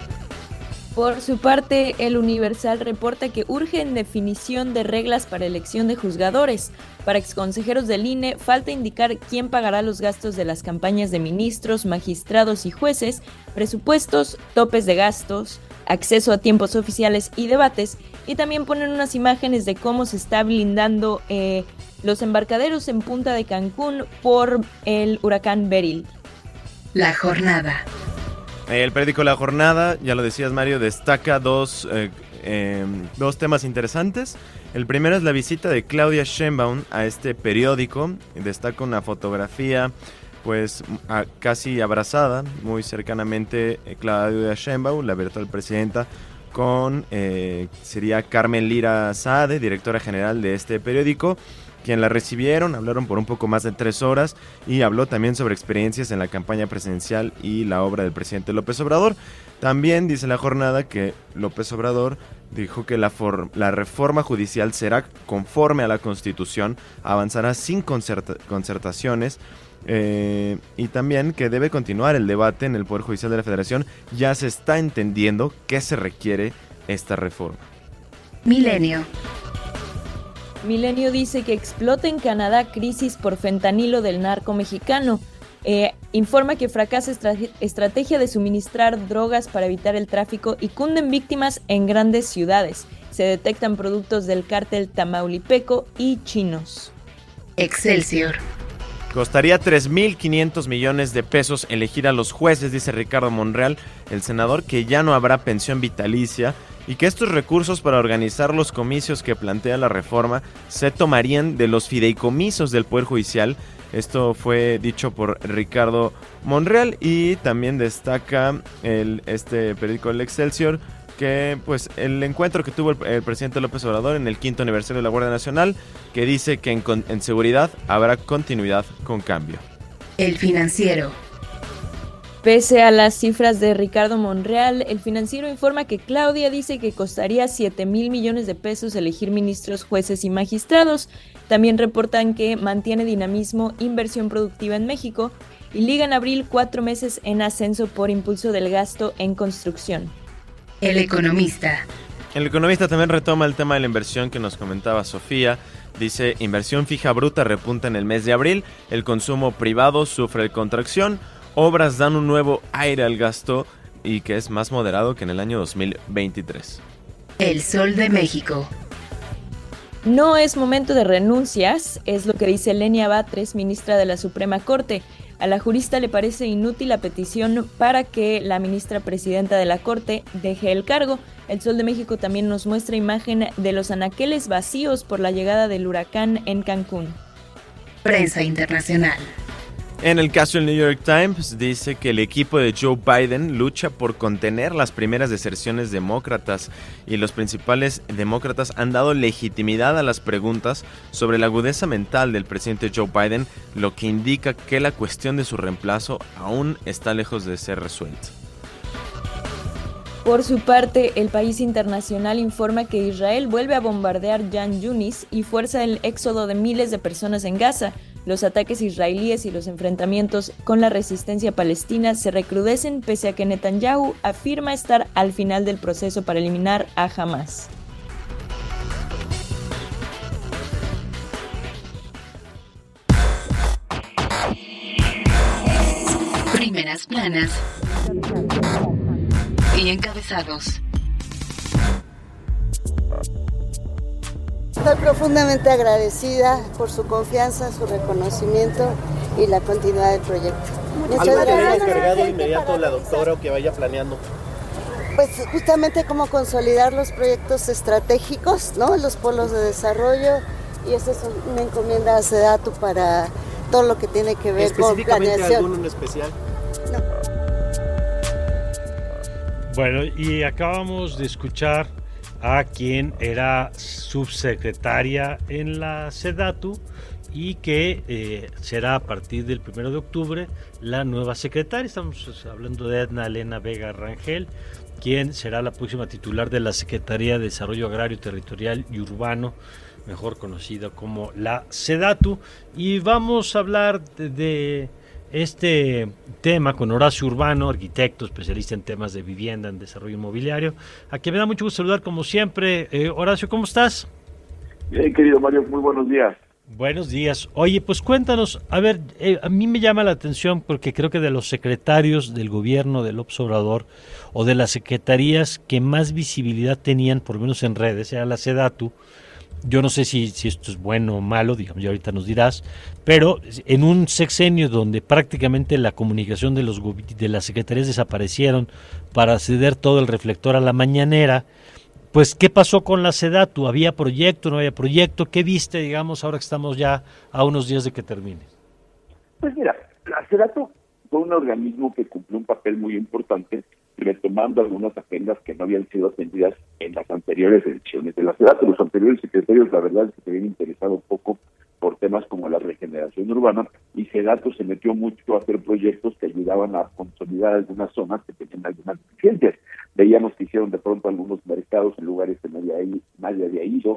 Por su parte, el Universal reporta que urge en definición de reglas para elección de juzgadores. Para exconsejeros del INE, falta indicar quién pagará los gastos de las campañas de ministros, magistrados y jueces, presupuestos, topes de gastos, acceso a tiempos oficiales y debates, y también ponen unas imágenes de cómo se está blindando los embarcaderos en Punta de Cancún por el huracán Beryl. La Jornada. El periódico La Jornada, ya lo decías Mario, destaca dos temas interesantes. El primero es la visita de Claudia Sheinbaum a este periódico. Destaca una fotografía pues casi abrazada, muy cercanamente Claudia Sheinbaum, la virtual presidenta, con sería Carmen Lira Saade, directora general de este periódico, quien la recibieron, hablaron por un poco más de 3 horas y habló también sobre experiencias en la campaña presidencial y la obra del presidente López Obrador. También dice La Jornada que López Obrador dijo que la reforma judicial será conforme a la Constitución, avanzará sin concertaciones, y también que debe continuar el debate en el Poder Judicial de la Federación. Ya se está entendiendo qué se requiere esta reforma. Milenio. Milenio dice que explota en Canadá crisis por fentanilo del narco mexicano. Informa que fracasa estrategia de suministrar drogas para evitar el tráfico y cunden víctimas en grandes ciudades. Se detectan productos del cártel tamaulipeco y chinos. Excelsior. Costaría 3.500 millones de pesos elegir a los jueces, dice Ricardo Monreal, el senador, que ya no habrá pensión vitalicia y que estos recursos para organizar los comicios que plantea la reforma se tomarían de los fideicomisos del Poder Judicial. Esto fue dicho por Ricardo Monreal. Y también destaca este periódico El Excelsior que pues el encuentro que tuvo el presidente López Obrador en el 5º aniversario de la Guardia Nacional, que dice que en seguridad habrá continuidad con cambio. El Financiero. Pese a las cifras de Ricardo Monreal, el Financiero informa que Claudia dice que costaría 7,000 millones de pesos elegir ministros, jueces y magistrados. También reportan que mantiene dinamismo, inversión productiva en México y liga en abril 4 meses en ascenso por impulso del gasto en construcción. El Economista. El Economista también retoma el tema de la inversión que nos comentaba Sofía. Dice, inversión fija bruta repunta en el mes de abril, el consumo privado sufre contracción, obras dan un nuevo aire al gasto y que es más moderado que en el año 2023. El Sol de México. No es momento de renuncias, es lo que dice Lenia Batres, ministra de la Suprema Corte. A la jurista le parece inútil la petición para que la ministra presidenta de la Corte deje el cargo. El Sol de México también nos muestra imagen de los anaqueles vacíos por la llegada del huracán en Cancún. Prensa internacional. En el caso del New York Times dice que el equipo de Joe Biden lucha por contener las primeras deserciones demócratas y los principales demócratas han dado legitimidad a las preguntas sobre la agudeza mental del presidente Joe Biden, lo que indica que la cuestión de su reemplazo aún está lejos de ser resuelta. Por su parte, el País Internacional informa que Israel vuelve a bombardear Khan Yunis y fuerza el éxodo de miles de personas en Gaza. Los ataques israelíes y los enfrentamientos con la resistencia palestina se recrudecen pese a que Netanyahu afirma estar al final del proceso para eliminar a Hamas. Primeras planas Y encabezados. Estoy profundamente agradecida por su confianza, su reconocimiento y la continuidad del proyecto. Muchas gracias. ¿Algo que encargado de inmediato la doctora o que vaya planeando? Pues justamente cómo consolidar los proyectos estratégicos, ¿no? Los polos de desarrollo, y esa es una encomienda a SEDATU para todo lo que tiene que ver con planeación. ¿Alguno en especial? No. Bueno, y acabamos de escuchar a quien era subsecretaria en la SEDATU y que será a partir del 1 de octubre la nueva secretaria. Estamos hablando de Edna Elena Vega Rangel, quien será la próxima titular de la Secretaría de Desarrollo Agrario, Territorial y Urbano, mejor conocida como la SEDATU. Y vamos a hablar de este tema con Horacio Urbano, arquitecto, especialista en temas de vivienda, en desarrollo inmobiliario, a quien me da mucho gusto saludar como siempre. Horacio, ¿cómo estás? Bien, querido Mario, muy buenos días. Buenos días. Oye, pues cuéntanos, a ver, a mí me llama la atención porque creo que de los secretarios del gobierno de López Obrador o de las secretarías que más visibilidad tenían, por lo menos en redes, era la SEDATU. Yo no sé si esto es bueno o malo, digamos, ya ahorita nos dirás, pero en un sexenio donde prácticamente la comunicación de las secretarías desaparecieron para ceder todo el reflector a la mañanera, pues ¿qué pasó con la SEDATU? ¿Había proyecto, no había proyecto? ¿Qué viste, digamos, ahora que estamos ya a unos días de que termine? Pues mira, la SEDATU fue un organismo que cumplió un papel muy importante, retomando algunas agendas que no habían sido atendidas en las anteriores ediciones de la SEDATU. Los anteriores secretarios, la verdad es que se habían interesado un poco por temas como la regeneración urbana, y SEDATU se metió mucho a hacer proyectos que ayudaban a consolidar algunas zonas que tenían algunas deficiencias. Veíamos que hicieron de pronto algunos mercados en lugares que nadie había ido,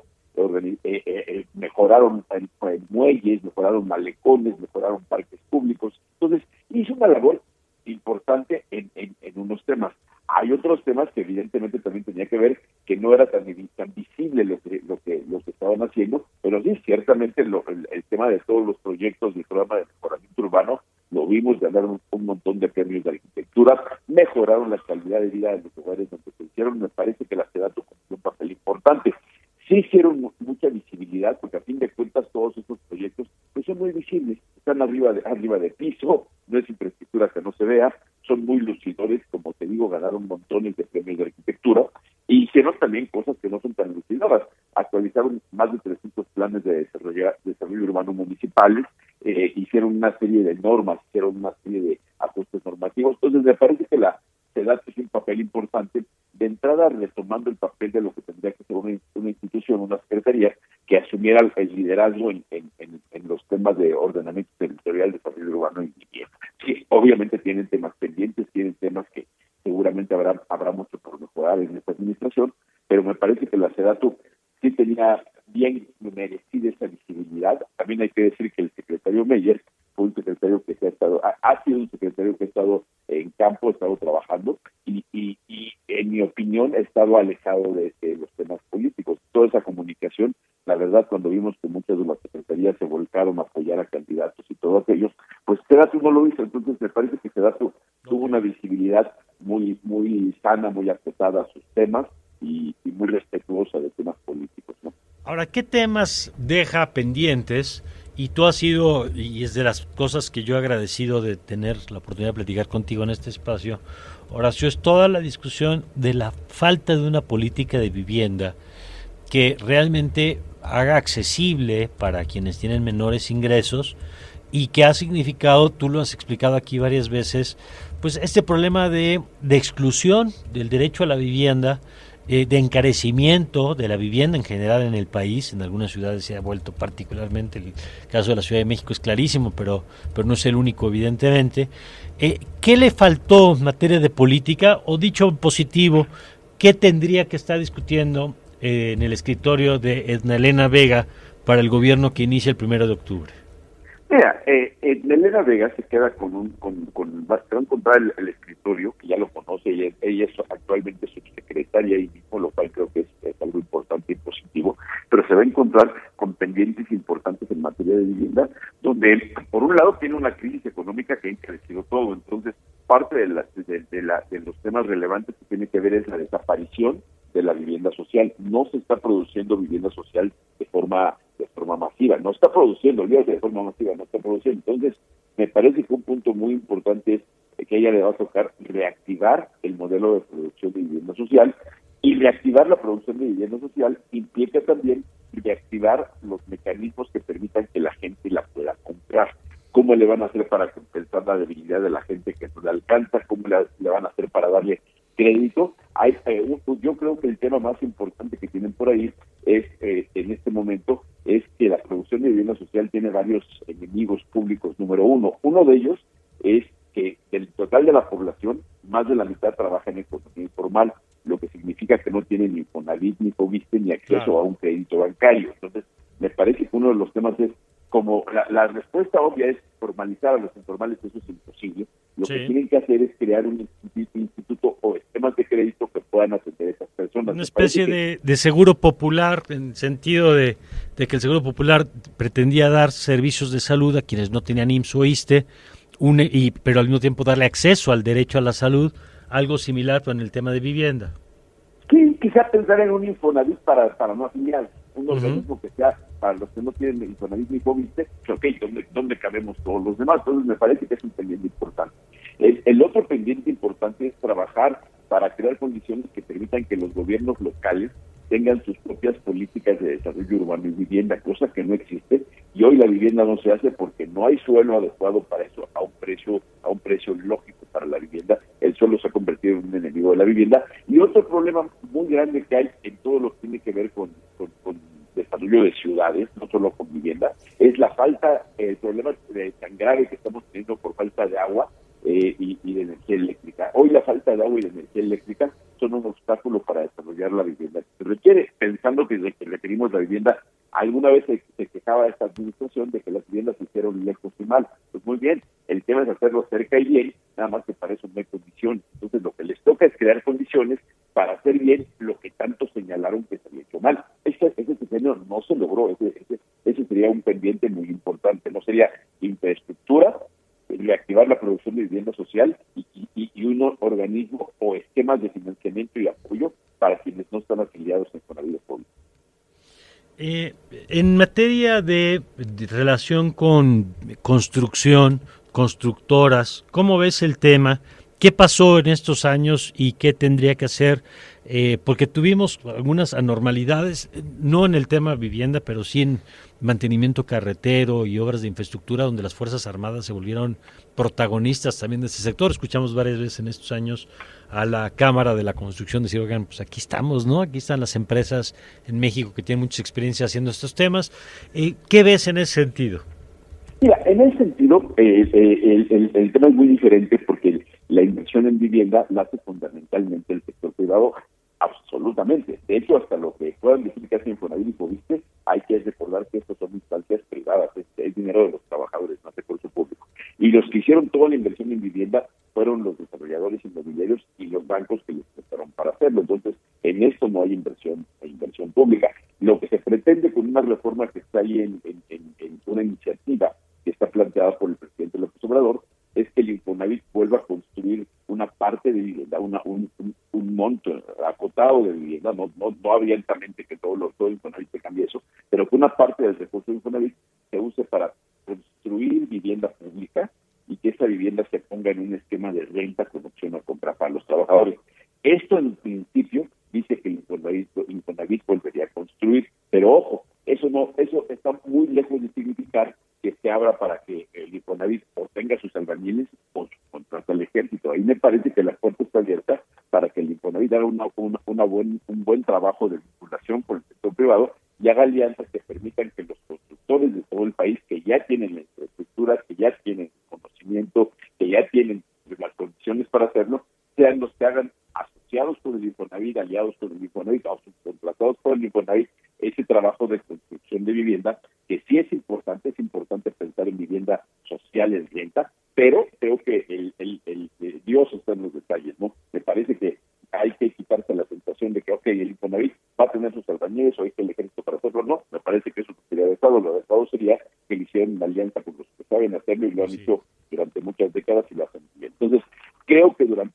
mejoraron muelles, mejoraron malecones, mejoraron parques públicos. Entonces, hizo una labor importante en unos temas. Hay otros temas que evidentemente también tenía que ver, que no era tan visible lo que estaban haciendo, pero sí, ciertamente el tema de todos los proyectos del programa de mejoramiento urbano, lo vimos ganar un montón de premios de arquitectura, mejoraron la calidad de vida de los lugares donde se hicieron. Me parece que la SEDATU cumplió un papel importante. Sí hicieron mucha visibilidad, porque a fin de cuentas todos estos proyectos pues son muy visibles, están arriba de piso, no es infraestructura que no se vea, son muy lucidores, como te digo, ganaron montones de premios de arquitectura, y hicieron también cosas que no son tan lucidoras. Actualizaron más de 300 planes de desarrollo urbano municipales, hicieron una serie de normas, hicieron una serie de ajustes normativos. Entonces me parece que la SEDATU es un papel importante, de entrada retomando el papel de lo que tendría que ser una institución, una secretaría, que asumiera el liderazgo en los temas de ordenamiento territorial, desarrollo urbano y vivienda. Sí, obviamente tienen temas pendientes, tienen temas que seguramente habrá mucho por mejorar en esta administración, pero me parece que la SEDATU sí tenía bien merecida esa visibilidad. También hay que decir que el secretario Meyer fue un secretario que ha sido un secretario que ha estado en campo, ha estado trabajando y en mi opinión ha estado alejado de los temas políticos. Toda esa comunicación, la verdad, cuando vimos que muchas de las secretarías se volcaron a apoyar a candidatos y todos aquellos, pues SEDATU no lo hizo. Entonces me parece que SEDATU tuvo una visibilidad muy sana, muy acotada a sus temas y muy respetuosa de temas políticos, ¿no? Ahora, ¿qué temas deja pendientes? Y tú has sido, y es de las cosas que yo he agradecido de tener la oportunidad de platicar contigo en este espacio, Horacio, es toda la discusión de la falta de una política de vivienda que realmente haga accesible para quienes tienen menores ingresos y que ha significado, tú lo has explicado aquí varias veces, pues este problema de exclusión del derecho a la vivienda, de encarecimiento de la vivienda en general en el país. En algunas ciudades se ha vuelto particularmente, el caso de la Ciudad de México es clarísimo, pero no es el único, evidentemente. ¿Qué le faltó en materia de política? O dicho en positivo, ¿qué tendría que estar discutiendo en el escritorio de Edna Elena Vega para el gobierno que inicia el 1 de octubre? Mira, Elena Vega se queda va a encontrar el escritorio, que ya lo conoce, ella es actualmente subsecretaria y mismo, lo cual creo que es algo importante y positivo, pero se va a encontrar con pendientes importantes en materia de vivienda, donde por un lado tiene una crisis económica que ha encarecido todo. Entonces parte de los temas relevantes que tiene que ver es la desaparición de la vivienda social. No se está produciendo vivienda social de forma masiva, no está produciendo, olvídate de forma masiva, no está produciendo. Entonces, me parece que un punto muy importante es que a ella le va a tocar reactivar el modelo de producción de vivienda social, y reactivar la producción de vivienda social implica también reactivar los mecanismos que permitan que la gente la pueda comprar. ¿Cómo le van a hacer para compensar la debilidad de la gente que no le alcanza? ¿Cómo le van a hacer para darle crédito? Yo creo que el tema más importante que tienen por ahí es, en este momento, es que la producción de vivienda social tiene varios enemigos públicos. Número uno de ellos es que del total de la población, más de la mitad trabaja en economía informal, lo que significa que no tiene ni Infonavit, ni Fobiste, ni acceso a un crédito bancario. Entonces, me parece que uno de los temas es, como la respuesta obvia es formalizar a los informales, eso es imposible. Lo que tienen que hacer es crear un instituto o esquemas de crédito que puedan atender a esas personas. Una especie de seguro popular, en sentido de que el seguro popular pretendía dar servicios de salud a quienes no tenían IMSS o ISSSTE, pero al mismo tiempo darle acceso al derecho a la salud, algo similar con el tema de vivienda. Sí, quizá pensar en un Infonavit para no afiliar, un organismo que sea para los que no tienen Infonavit ni Fobiste, ¿dónde cabemos todos los demás? Entonces me parece que es un pendiente importante. El otro pendiente importante es trabajar para crear condiciones que permitan que los gobiernos locales tengan sus propias políticas de desarrollo urbano y vivienda, cosa que no existe, y hoy la vivienda no se hace porque no hay suelo adecuado para eso, a un precio lógico para la vivienda. El suelo se ha convertido en un enemigo de la vivienda. Y otro problema muy grande que hay en todo lo que tiene que ver con desarrollo de ciudades, no solo con vivienda, es el problema tan grave que estamos teniendo por falta de agua y de energía eléctrica. Hoy la falta de agua y de energía eléctrica son un obstáculo para desarrollar la vivienda. Se requiere, pensando que requerimos la vivienda. Alguna vez se quejaba esta administración de que las viviendas se hicieron lejos y mal. Pues muy bien, el tema es hacerlo cerca y bien, nada más que para eso no hay condiciones. Entonces lo que les toca es crear condiciones para hacer bien lo que tanto señalaron que se había hecho mal. Ese sexenio no se logró, ese sería un pendiente muy importante. No sería infraestructura, reactivar la producción de vivienda social y un organismo o esquemas de financiamiento y apoyo para quienes no están afiliados en Infonavit público. En materia de relación con construcción, constructoras, ¿cómo ves el tema? ¿Qué pasó en estos años y qué tendría que hacer? Porque tuvimos algunas anormalidades, no en el tema vivienda, pero sí en mantenimiento carretero y obras de infraestructura, donde las Fuerzas Armadas se volvieron protagonistas también de ese sector. Escuchamos varias veces en estos años a la Cámara de la Construcción decir, oigan, pues aquí estamos, ¿no? Aquí están las empresas en México que tienen mucha experiencia haciendo estos temas. ¿Qué ves en ese sentido? Mira, en ese sentido, el tema es muy diferente porque la inversión en vivienda la hace fundamentalmente el sector privado, absolutamente. De hecho, hasta lo que puedan decir que hace Infonavit y Fobiste, hay que recordar que estos son instancias privadas, es dinero de los trabajadores, no es recurso público. Y los que hicieron toda la inversión en vivienda fueron los desarrolladores inmobiliarios y los bancos que les prestaron para hacerlo. Entonces, en esto no hay inversión pública. Lo que se pretende con una reforma que está ahí en una iniciativa que está planteada por el presidente López Obrador, es que el Infonavit vuelva a construir una parte de vivienda, un monto acotado de vivienda, no abiertamente que todo Infonavit se cambie eso, pero que una parte del recurso de Infonavit se use para construir vivienda pública y que esa vivienda se ponga en un esquema de renta con opción a compra para los trabajadores. Esto en principio dice que el Infonavit volvería a construir, pero ojo, eso está muy lejos de significar que se abra para que el Infonavit o tenga sus albañiles o contrata al ejército. Ahí me parece que la puerta está abierta para que el Infonavit haga un buen trabajo de vinculación con el sector privado y haga alianzas que permitan que los constructores de todo el país, que ya tienen la infraestructura, que ya tienen conocimiento, que ya tienen las condiciones para hacerlo, sean los que hagan asociados con el Infonavit, aliados con el Infonavit o subcontratados por el Infonavit, ese trabajo de construcción de vivienda, que sí es importante pensar en vivienda social en renta, pero creo que el Dios está en los detalles, ¿no? Me parece que hay que quitarse la sensación de que, el Infonavit va a tener sus albañiles o hay que el ejército para hacerlo. No, me parece que eso sería adecuado. Lo adecuado sería que le hicieran una alianza con los que saben hacerlo y lo han hecho durante muchas décadas y lo hacen bien. Entonces, creo que durante este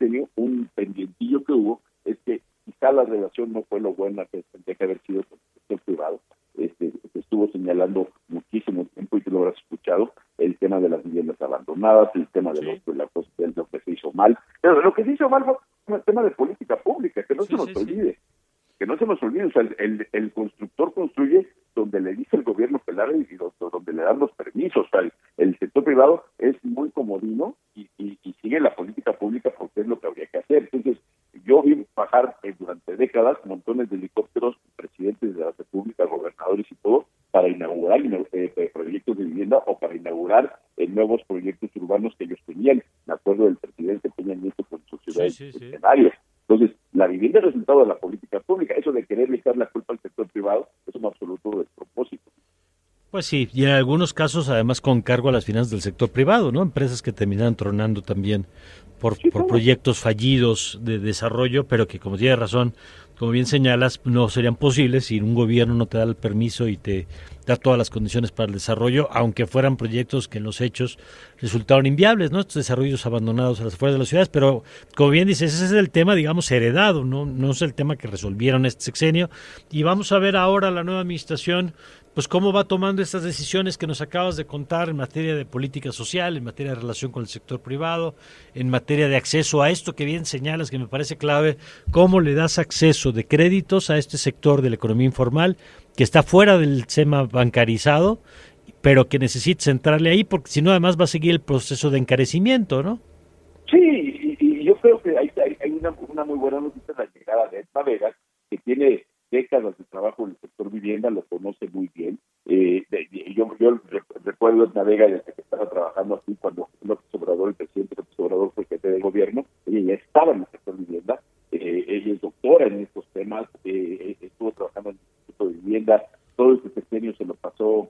sexenio, un pendientillo que hubo es que quizá la relación no fue lo buena que tendría que haber sido con el sector privado. Se estuvo señalando muchísimo tiempo, y tú lo habrás escuchado, el tema de las viviendas abandonadas, el tema de lo que se hizo mal. Pero lo que se hizo mal fue un tema de política pública, que no se nos olvide. Que no se nos olvide, o sea, el constructor construye donde le dice el gobierno que le haga y donde le dan los permisos. O sea, el sector privado es muy comodino y sigue la política pública porque es lo que habría que hacer. Entonces, yo vi bajar durante décadas montones de helicópteros, presidentes de la República, gobernadores y todo, para inaugurar proyectos de vivienda o para inaugurar nuevos proyectos urbanos que ellos tenían. Me acuerdo del presidente Peña Nieto con sus ciudades escenarios. Entonces, la vivienda es resultado de la política pública. Eso de quererle echar la culpa al sector privado es un absoluto despropósito. Pues sí, y en algunos casos además con cargo a las finanzas del sector privado, ¿no? Empresas que terminan tronando también por proyectos fallidos de desarrollo, pero que, como tienes razón, como bien señalas, no serían posibles si un gobierno no te da el permiso y te da todas las condiciones para el desarrollo, aunque fueran proyectos que en los hechos resultaron inviables, ¿no? Estos desarrollos abandonados a las afueras de las ciudades, pero como bien dices, ese es el tema, digamos, heredado, no es el tema que resolvieron este sexenio, y vamos a ver ahora la nueva administración, pues cómo va tomando estas decisiones que nos acabas de contar en materia de política social, en materia de relación con el sector privado, en materia de acceso a esto que bien señalas, que me parece clave, cómo le das acceso de créditos a este sector de la economía informal, que está fuera del tema bancarizado, pero que necesitas entrarle ahí, porque si no además va a seguir el proceso de encarecimiento, ¿no? Sí, y yo creo que hay una muy buena noticia de la llegada de Edna Vega, que tiene décadas de trabajo en el sector vivienda, lo conoce muy bien. Yo recuerdo a Edna Vega desde que estaba trabajando aquí cuando López Obrador, el presidente López Obrador, fue jefe de gobierno. Ella ya estaba en el sector vivienda, ella es doctora en estos temas, estuvo trabajando en el Instituto de Vivienda, todo este sexenio se lo pasó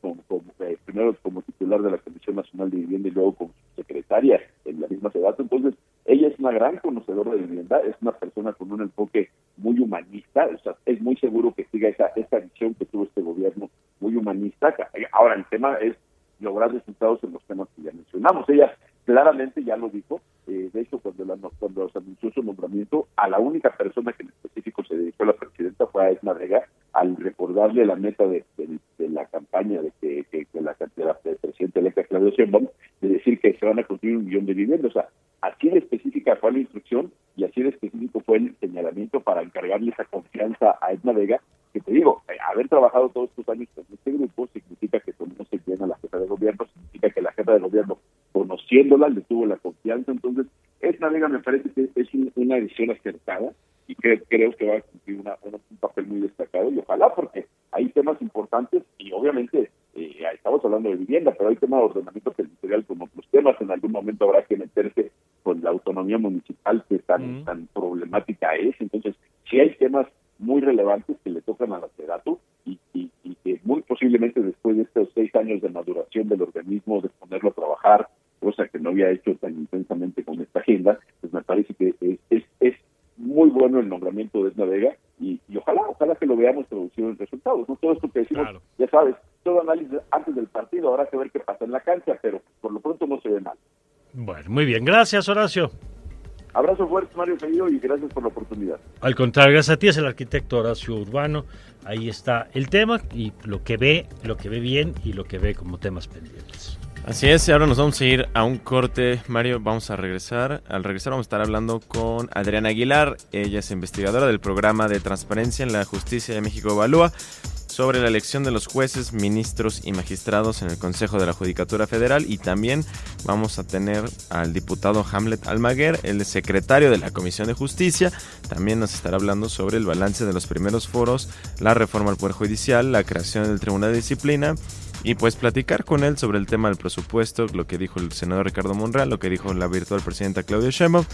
primero como titular de la Comisión Nacional de Vivienda y luego como secretaria en la misma SEDATU. Entonces, ella es una gran conocedora de vivienda, es una persona con un enfoque muy humanista, o sea, es muy seguro que siga esa visión que tuvo este gobierno muy humanista. Ahora, el tema es lograr resultados en los temas que ya mencionamos. Ella claramente ya lo dijo, de hecho, cuando se anunció su nombramiento, a la única persona que en específico se dedicó a la presidenta fue a Edna Vega, al recordarle la meta de la campaña de la presidenta electa Claudia Sheinbaum, de decir que se van a construir 1 millón de viviendas. O sea, así de específica fue la instrucción y así de específico fue el señalamiento para encargarle esa confianza a Edna Vega, que te digo, haber trabajado todos estos años con este grupo significa que conoce bien a la jefa de gobierno, significa que la jefa de gobierno, conociéndola, le tuvo la confianza. Entonces, Edna Vega me parece que es una decisión acertada y creo que va a cumplir un papel muy destacado, y ojalá, porque hay temas importantes y obviamente estamos hablando de vivienda, pero hay temas de ordenamiento territorial como otros temas. En algún momento habrá que meterse con la autonomía municipal que tan problemática es. Entonces, sí hay temas muy relevantes que le tocan a la SEDATU y que muy posiblemente después de estos 6 años de maduración del organismo, de ponerlo a trabajar, cosa que no había hecho tan intensamente con esta agenda, pues me parece que es muy bueno el nombramiento de Edna Vega y ojalá que lo veamos traducido en resultados. No todo esto que decimos, claro, ya sabes, todo análisis antes del partido, habrá que ver qué pasa en la cancha, pero por lo pronto no se ve mal. Bueno, muy bien, gracias Horacio. Abrazo fuerte, Mario querido, y gracias por la oportunidad. Al contrario, gracias a ti, es el arquitecto Horacio Urbano. Ahí está el tema y lo que ve bien y lo que ve como temas pendientes. Así es, y ahora nos vamos a ir a un corte, Mario, vamos a regresar. Al regresar vamos a estar hablando con Adriana Aguilar, ella es investigadora del programa de transparencia en la Justicia de México Evalúa, sobre la elección de los jueces, ministros y magistrados en el Consejo de la Judicatura Federal, y también vamos a tener al diputado Hamlet Almaguer, el secretario de la Comisión de Justicia, también nos estará hablando sobre el balance de los primeros foros, la reforma al Poder Judicial, la creación del Tribunal de Disciplina, y pues platicar con él sobre el tema del presupuesto, lo que dijo el senador Ricardo Monreal, lo que dijo la virtual presidenta Claudia Sheinbaum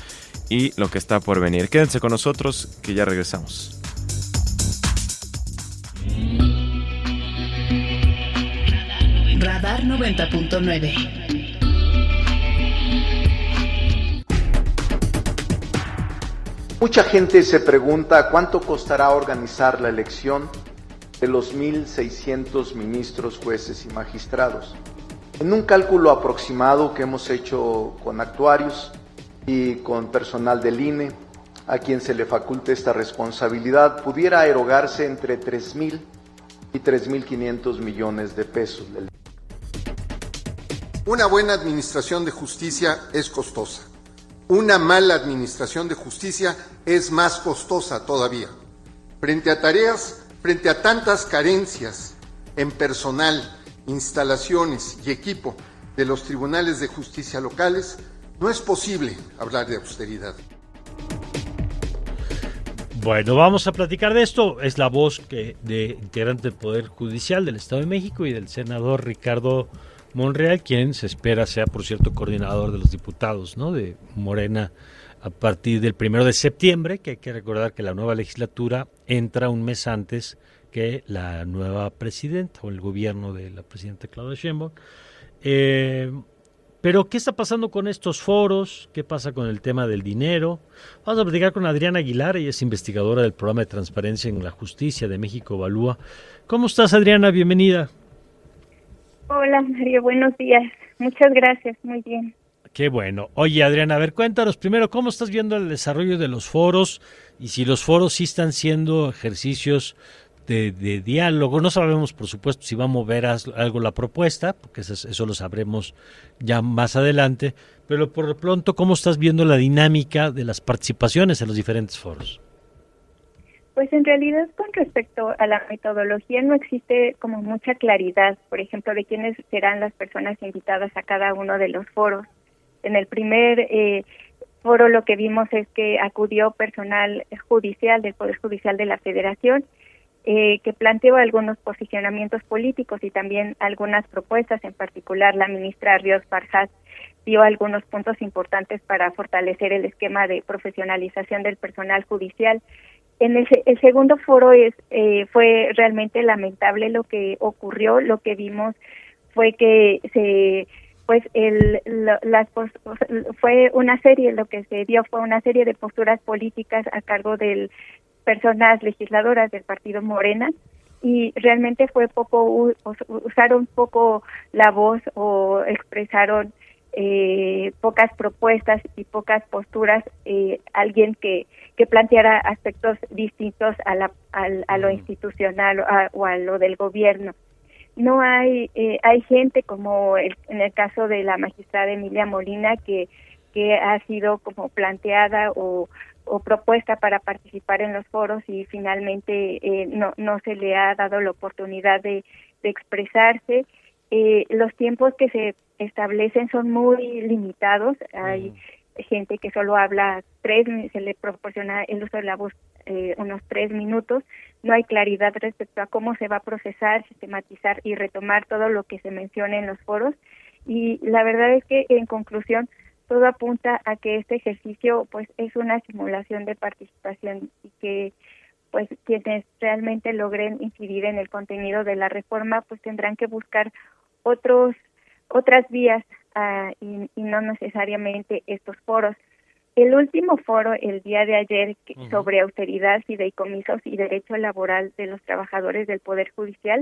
y lo que está por venir. Quédense con nosotros que ya regresamos. Radar 90.9. Mucha gente se pregunta cuánto costará organizar la elección de los 1,600 ministros, jueces y magistrados. En un cálculo aproximado que hemos hecho con actuarios, y con personal del INE, a quien se le faculte esta responsabilidad, pudiera erogarse entre 3,000 y 3,500 millones de pesos. Una buena administración de justicia es costosa. Una mala administración de justicia es más costosa todavía. Frente a tantas carencias en personal, instalaciones y equipo de los tribunales de justicia locales, no es posible hablar de austeridad. Bueno, vamos a platicar de esto. Es la voz de integrante del Poder Judicial del Estado de México y del senador Ricardo Monreal, quien se espera sea, por cierto, coordinador de los diputados, ¿no?, de Morena a partir del 1 de septiembre, que hay que recordar que la nueva legislatura entra un mes antes que la nueva presidenta o el gobierno de la presidenta Claudia Sheinbaum. Pero, ¿qué está pasando con estos foros? ¿Qué pasa con el tema del dinero? Vamos a platicar con Adriana Aguilar, ella es investigadora del programa de transparencia en la justicia de México Evalúa. ¿Cómo estás, Adriana? Bienvenida. Hola, Mario, buenos días. Muchas gracias, muy bien. Qué bueno. Oye, Adriana, a ver, cuéntanos primero, ¿cómo estás viendo el desarrollo de los foros? Y si los foros sí están siendo ejercicios de diálogo. No sabemos, por supuesto, si va a mover algo la propuesta, porque eso lo sabremos ya más adelante, pero por lo pronto, ¿cómo estás viendo la dinámica de las participaciones en los diferentes foros? Pues en realidad, con respecto a la metodología, no existe como mucha claridad, por ejemplo, de quiénes serán las personas invitadas a cada uno de los foros. En el primer foro lo que vimos es que acudió personal judicial del Poder Judicial de la Federación, que planteó algunos posicionamientos políticos y también algunas propuestas. En particular, la ministra Ríos Farjat dio algunos puntos importantes para fortalecer el esquema de profesionalización del personal judicial. En el segundo foro fue realmente lamentable lo que ocurrió. Lo que vimos fue que fue una serie de posturas políticas a cargo de personas legisladoras del partido Morena, y realmente usaron poco la voz o expresaron pocas propuestas y pocas posturas, alguien que planteara aspectos distintos a lo institucional o a lo del gobierno. No hay gente como en el caso de la magistrada Emilia Molina que ha sido como planteada o propuesta para participar en los foros, y finalmente no se le ha dado la oportunidad de expresarse. Los tiempos que se establecen son muy limitados. Hay gente que solo habla se le proporciona el uso de la voz unos 3 minutos. No hay claridad respecto a cómo se va a procesar, sistematizar y retomar todo lo que se menciona en los foros. Y la verdad es que, en conclusión, todo apunta a que este ejercicio pues es una simulación de participación, y que pues quienes realmente logren incidir en el contenido de la reforma pues tendrán que buscar otras vías y no necesariamente estos foros. El último foro, el día de ayer, sobre austeridad, fideicomisos y derecho laboral de los trabajadores del Poder Judicial,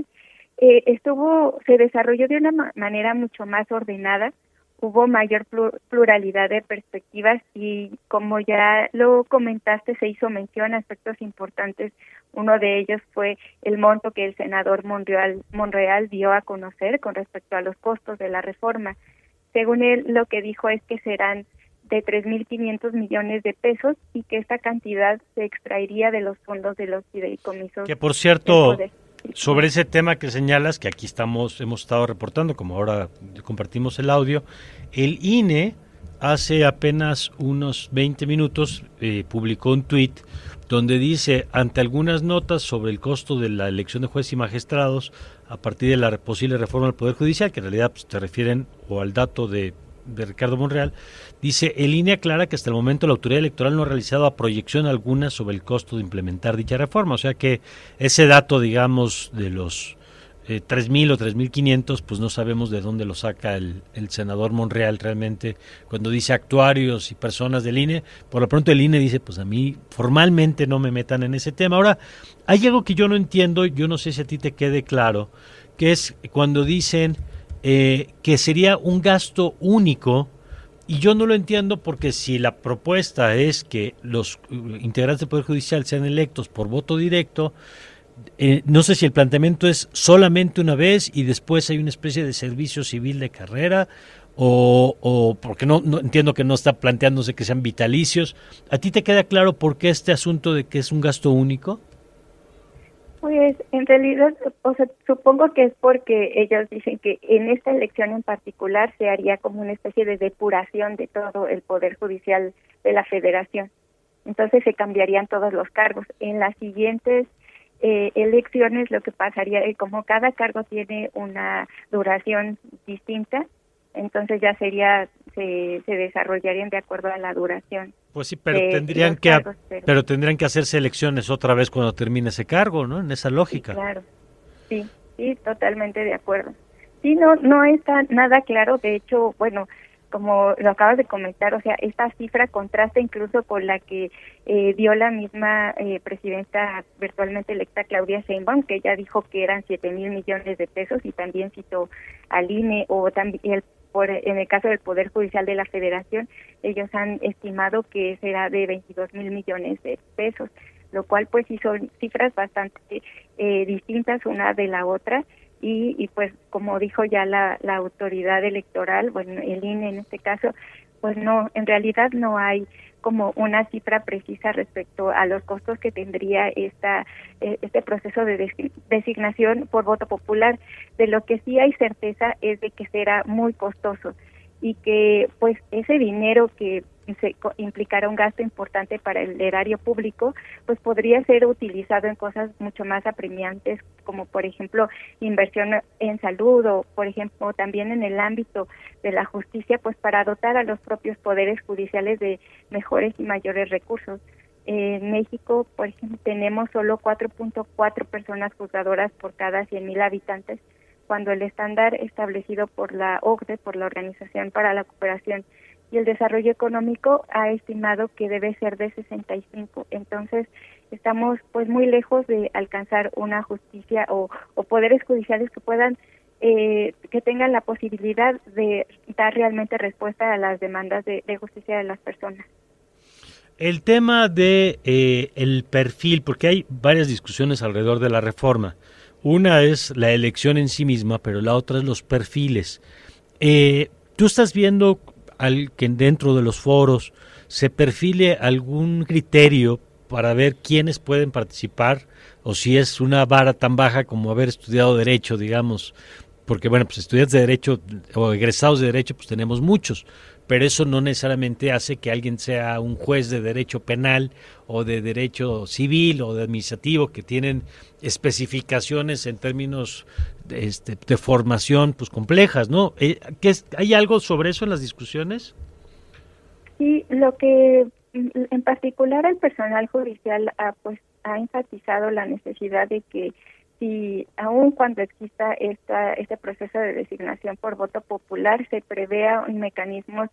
se desarrolló de una manera mucho más ordenada. Hubo mayor pluralidad de perspectivas y, como ya lo comentaste, se hizo mención a aspectos importantes. Uno de ellos fue el monto que el senador Monreal dio a conocer con respecto a los costos de la reforma. Según él, lo que dijo es que serán de 3,500 millones de pesos y que esta cantidad se extraería de los fondos de los fideicomisos. Que, por cierto, sobre ese tema que señalas, que aquí hemos estado reportando, como ahora compartimos el audio, el INE hace apenas unos 20 minutos publicó un tuit donde dice: ante algunas notas sobre el costo de la elección de jueces y magistrados a partir de la posible reforma del Poder Judicial, que en realidad pues, te refieren o al dato de Ricardo Monreal, dice: el INE aclara que hasta el momento la autoridad electoral no ha realizado proyección alguna sobre el costo de implementar dicha reforma. O sea que ese dato, digamos, de los 3,000 o 3,500, pues no sabemos de dónde lo saca el senador Monreal realmente cuando dice actuarios y personas del INE. Por lo pronto el INE dice: pues a mí formalmente no me metan en ese tema. Ahora, hay algo que yo no entiendo, yo no sé si a ti te quede claro, que es cuando dicen que sería un gasto único Y yo no lo entiendo porque si la propuesta es que los integrantes del Poder Judicial sean electos por voto directo, no sé si el planteamiento es solamente una vez y después hay una especie de servicio civil de carrera o porque no entiendo que no está planteándose que sean vitalicios. ¿A ti te queda claro por qué este asunto de que es un gasto único? Pues en realidad, o sea, supongo que es porque ellos dicen que en esta elección en particular se haría como una especie de depuración de todo el Poder Judicial de la Federación. Entonces se cambiarían todos los cargos. En las siguientes elecciones lo que pasaría es como cada cargo tiene una duración distinta, entonces ya se desarrollarían de acuerdo a la duración. Pues sí, pero tendrían que hacerse elecciones otra vez cuando termine ese cargo, ¿no? En esa lógica. Sí, claro. Sí, totalmente de acuerdo. Sí, no está nada claro. De hecho, bueno, como lo acabas de comentar, o sea, esta cifra contrasta incluso con la que dio la misma presidenta virtualmente electa Claudia Sheinbaum, que ella dijo que eran 7,000 millones de pesos, y también citó al INE o también en el caso del Poder Judicial de la Federación, ellos han estimado que será de 22,000 millones de pesos, lo cual pues sí son cifras bastante distintas una de la otra, y pues como dijo ya la autoridad electoral, bueno, el INE en este caso, pues no, en realidad no hay como una cifra precisa respecto a los costos que tendría este proceso de designación por voto popular. De lo que sí hay certeza es de que será muy costoso y que pues ese dinero que implicará un gasto importante para el erario público, pues podría ser utilizado en cosas mucho más apremiantes, como por ejemplo inversión en salud, o por ejemplo también en el ámbito de la justicia, pues para dotar a los propios poderes judiciales de mejores y mayores recursos. En México, por ejemplo, tenemos solo 4.4 personas juzgadoras por cada 100,000 habitantes, cuando el estándar establecido por la OCDE, por la Organización para la Cooperación y el Desarrollo Económico, ha estimado que debe ser de 65. Entonces, estamos pues muy lejos de alcanzar una justicia o poderes judiciales que puedan, que tengan la posibilidad de dar realmente respuesta a las demandas de justicia de las personas. El tema de el perfil, porque hay varias discusiones alrededor de la reforma. Una es la elección en sí misma, pero la otra es los perfiles. ¿Tú estás viendo que dentro de los foros se perfile algún criterio para ver quiénes pueden participar, o si es una vara tan baja como haber estudiado Derecho, digamos? Porque bueno, pues estudiantes de Derecho o egresados de Derecho pues tenemos muchos, pero eso no necesariamente hace que alguien sea un juez de Derecho Penal o de Derecho Civil o de Administrativo, que tienen especificaciones en términos de formación pues complejas, ¿no? ¿Hay algo sobre eso en las discusiones? Sí, lo que en particular el personal judicial ha enfatizado la necesidad de que si aun cuando exista este proceso de designación por voto popular, se prevea un mecanismo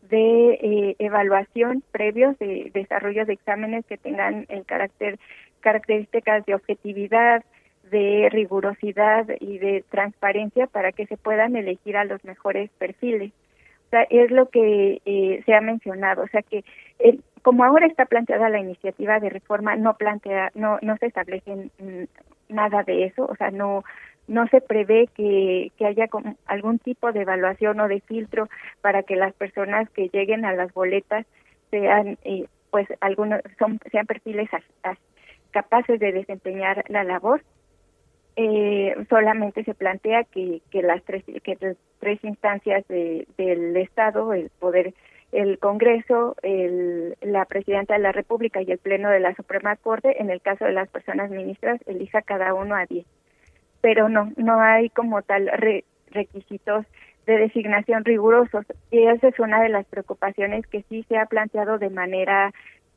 de evaluación previos de desarrollo de exámenes que tengan características de objetividad, de rigurosidad y de transparencia, para que se puedan elegir a los mejores perfiles. O sea, es lo que se ha mencionado, o sea que como ahora está planteada la iniciativa de reforma, no se establece nada de eso, o sea, no se prevé que haya algún tipo de evaluación o de filtro para que las personas que lleguen a las boletas sean sean perfiles capaces de desempeñar la labor. Solamente se plantea que las tres instancias del Estado, el poder, el Congreso, la Presidenta de la República y el Pleno de la Suprema Corte, en el caso de las personas ministras, elija cada uno a 10. Pero no hay como tal requisitos de designación rigurosos, y esa es una de las preocupaciones que sí se ha planteado de manera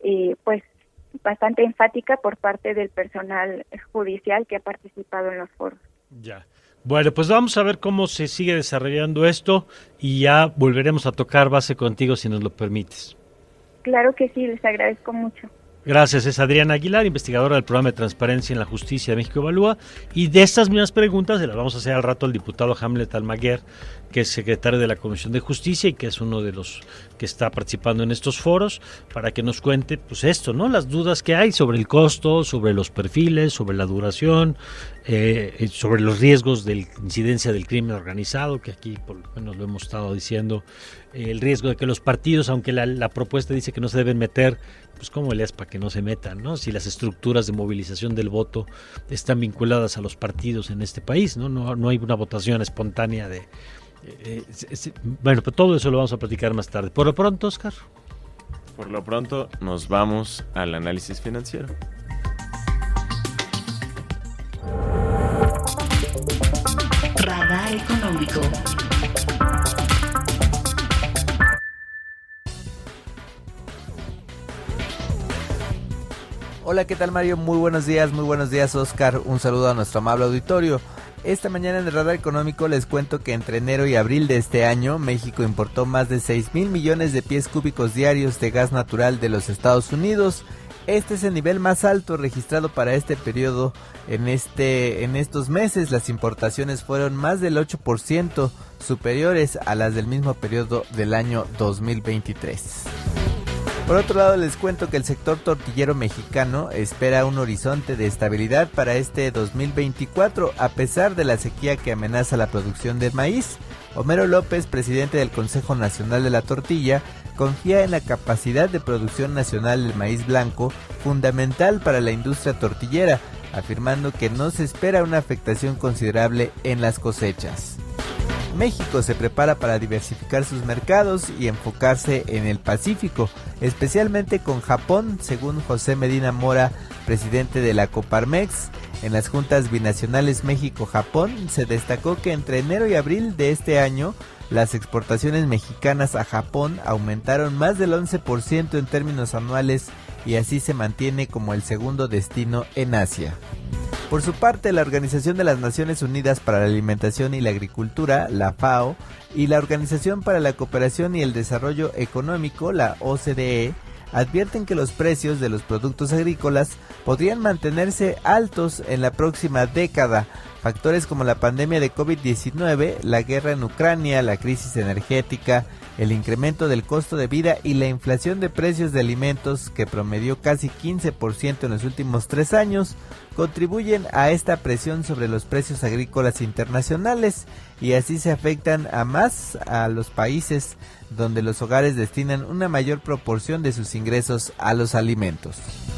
bastante enfática por parte del personal judicial que ha participado en los foros. Ya. Bueno, pues vamos a ver cómo se sigue desarrollando esto y ya volveremos a tocar base contigo si nos lo permites. Claro que sí, les agradezco mucho. Gracias, es Adriana Aguilar, investigadora del programa de Transparencia en la Justicia de México Evalúa, y de estas mismas preguntas se las vamos a hacer al rato al diputado Hamlet Almaguer, que es secretario de la Comisión de Justicia y que es uno de los que está participando en estos foros, para que nos cuente pues esto, ¿no? Las dudas que hay sobre el costo, sobre los perfiles, sobre la duración, sobre los riesgos de incidencia del crimen organizado, que aquí por lo menos lo hemos estado diciendo, el riesgo de que los partidos, aunque la propuesta dice que no se deben meter, pues cómo le es para que no se metan, ¿no? Si las estructuras de movilización del voto están vinculadas a los partidos en este país, ¿no? No hay una votación espontánea de... bueno, pues todo eso lo vamos a platicar más tarde. Por lo pronto, Oscar. Por lo pronto nos vamos al análisis financiero. Radar económico. Hola, ¿qué tal, Mario? Muy buenos días, Oscar. Un saludo a nuestro amable auditorio. Esta mañana en el Radar Económico les cuento que entre enero y abril de este año, México importó más de 6,000 millones de pies cúbicos diarios de gas natural de los Estados Unidos. Este es el nivel más alto registrado para este periodo. En estos meses las importaciones fueron más del 8% superiores a las del mismo periodo del año 2023. Por otro lado, les cuento que el sector tortillero mexicano espera un horizonte de estabilidad para este 2024, a pesar de la sequía que amenaza la producción de maíz. Homero López, presidente del Consejo Nacional de la Tortilla, confía en la capacidad de producción nacional del maíz blanco, fundamental para la industria tortillera, afirmando que no se espera una afectación considerable en las cosechas. México se prepara para diversificar sus mercados y enfocarse en el Pacífico, especialmente con Japón, según José Medina Mora, presidente de la Coparmex. En las juntas binacionales México-Japón se destacó que entre enero y abril de este año, las exportaciones mexicanas a Japón aumentaron más del 11% en términos anuales y así se mantiene como el segundo destino en Asia. Por su parte, la Organización de las Naciones Unidas para la Alimentación y la Agricultura, la FAO, y la Organización para la Cooperación y el Desarrollo Económico, la OCDE, advierten que los precios de los productos agrícolas podrían mantenerse altos en la próxima década. Factores como la pandemia de COVID-19, la guerra en Ucrania, la crisis energética, el incremento del costo de vida y la inflación de precios de alimentos, que promedió casi 15% en los últimos 3 años, contribuyen a esta presión sobre los precios agrícolas internacionales y así se afectan a los países donde los hogares destinan una mayor proporción de sus ingresos a los alimentos.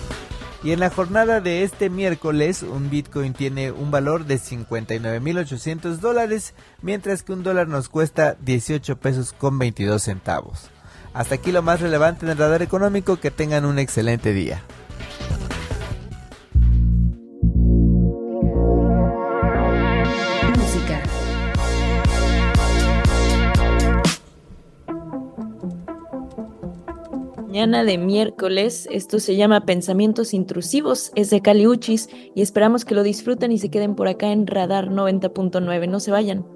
Y en la jornada de este miércoles, un Bitcoin tiene un valor de $59,800, mientras que un dólar nos cuesta 18 pesos con 22 centavos. Hasta aquí lo más relevante en el Radar Económico. Que tengan un excelente día. Música. Mañana de miércoles, esto se llama Pensamientos Intrusivos, es de Kali Uchis y esperamos que lo disfruten y se queden por acá en Radar 90.9, no se vayan.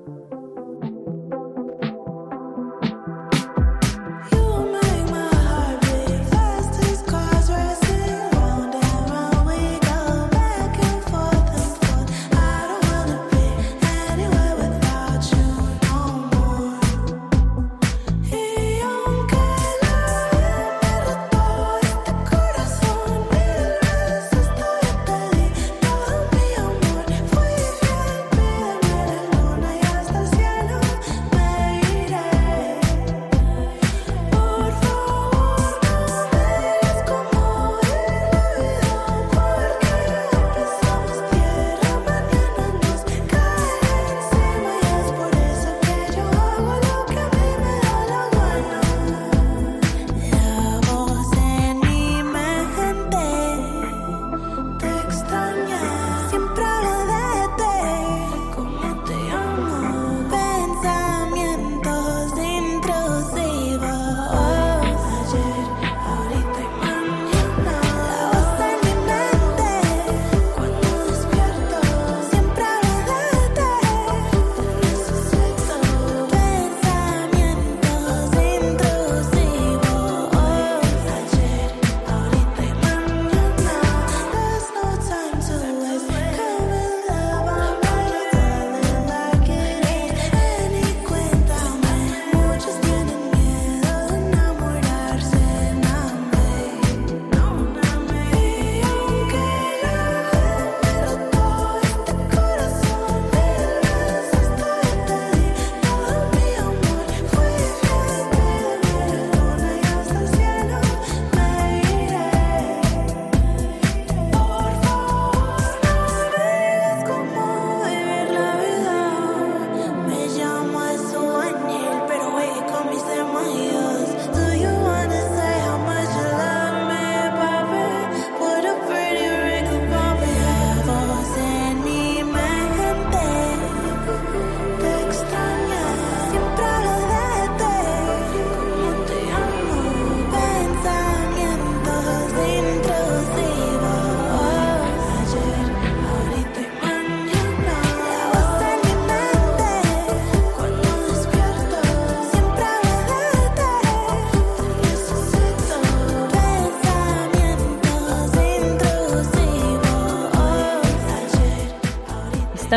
Hasta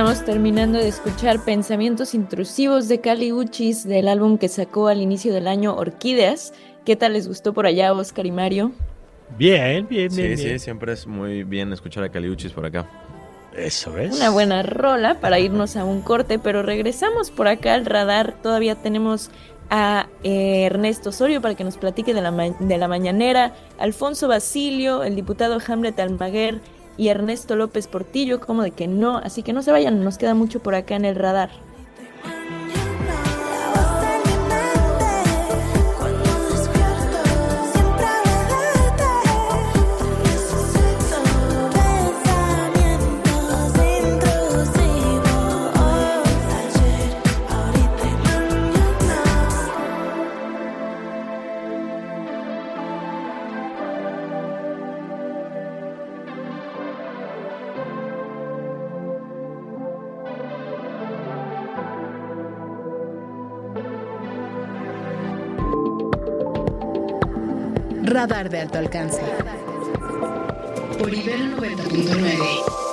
Estamos terminando de escuchar Pensamientos Intrusivos de Kali Uchis del álbum que sacó al inicio del año, Orquídeas. ¿Qué tal les gustó por allá, Oscar y Mario? Bien. Sí, siempre es muy bien escuchar a Kali Uchis por acá. Eso es. Una buena rola para irnos a un corte, pero regresamos por acá al radar. Todavía tenemos a Ernesto Osorio para que nos platique de la mañanera, Alfonso Basilio, el diputado Hamlet Almaguer y Ernesto López Portillo, como de que no, así que no se vayan, nos queda mucho por acá en el radar. Radar de alto alcance. Por Ibero 90.9.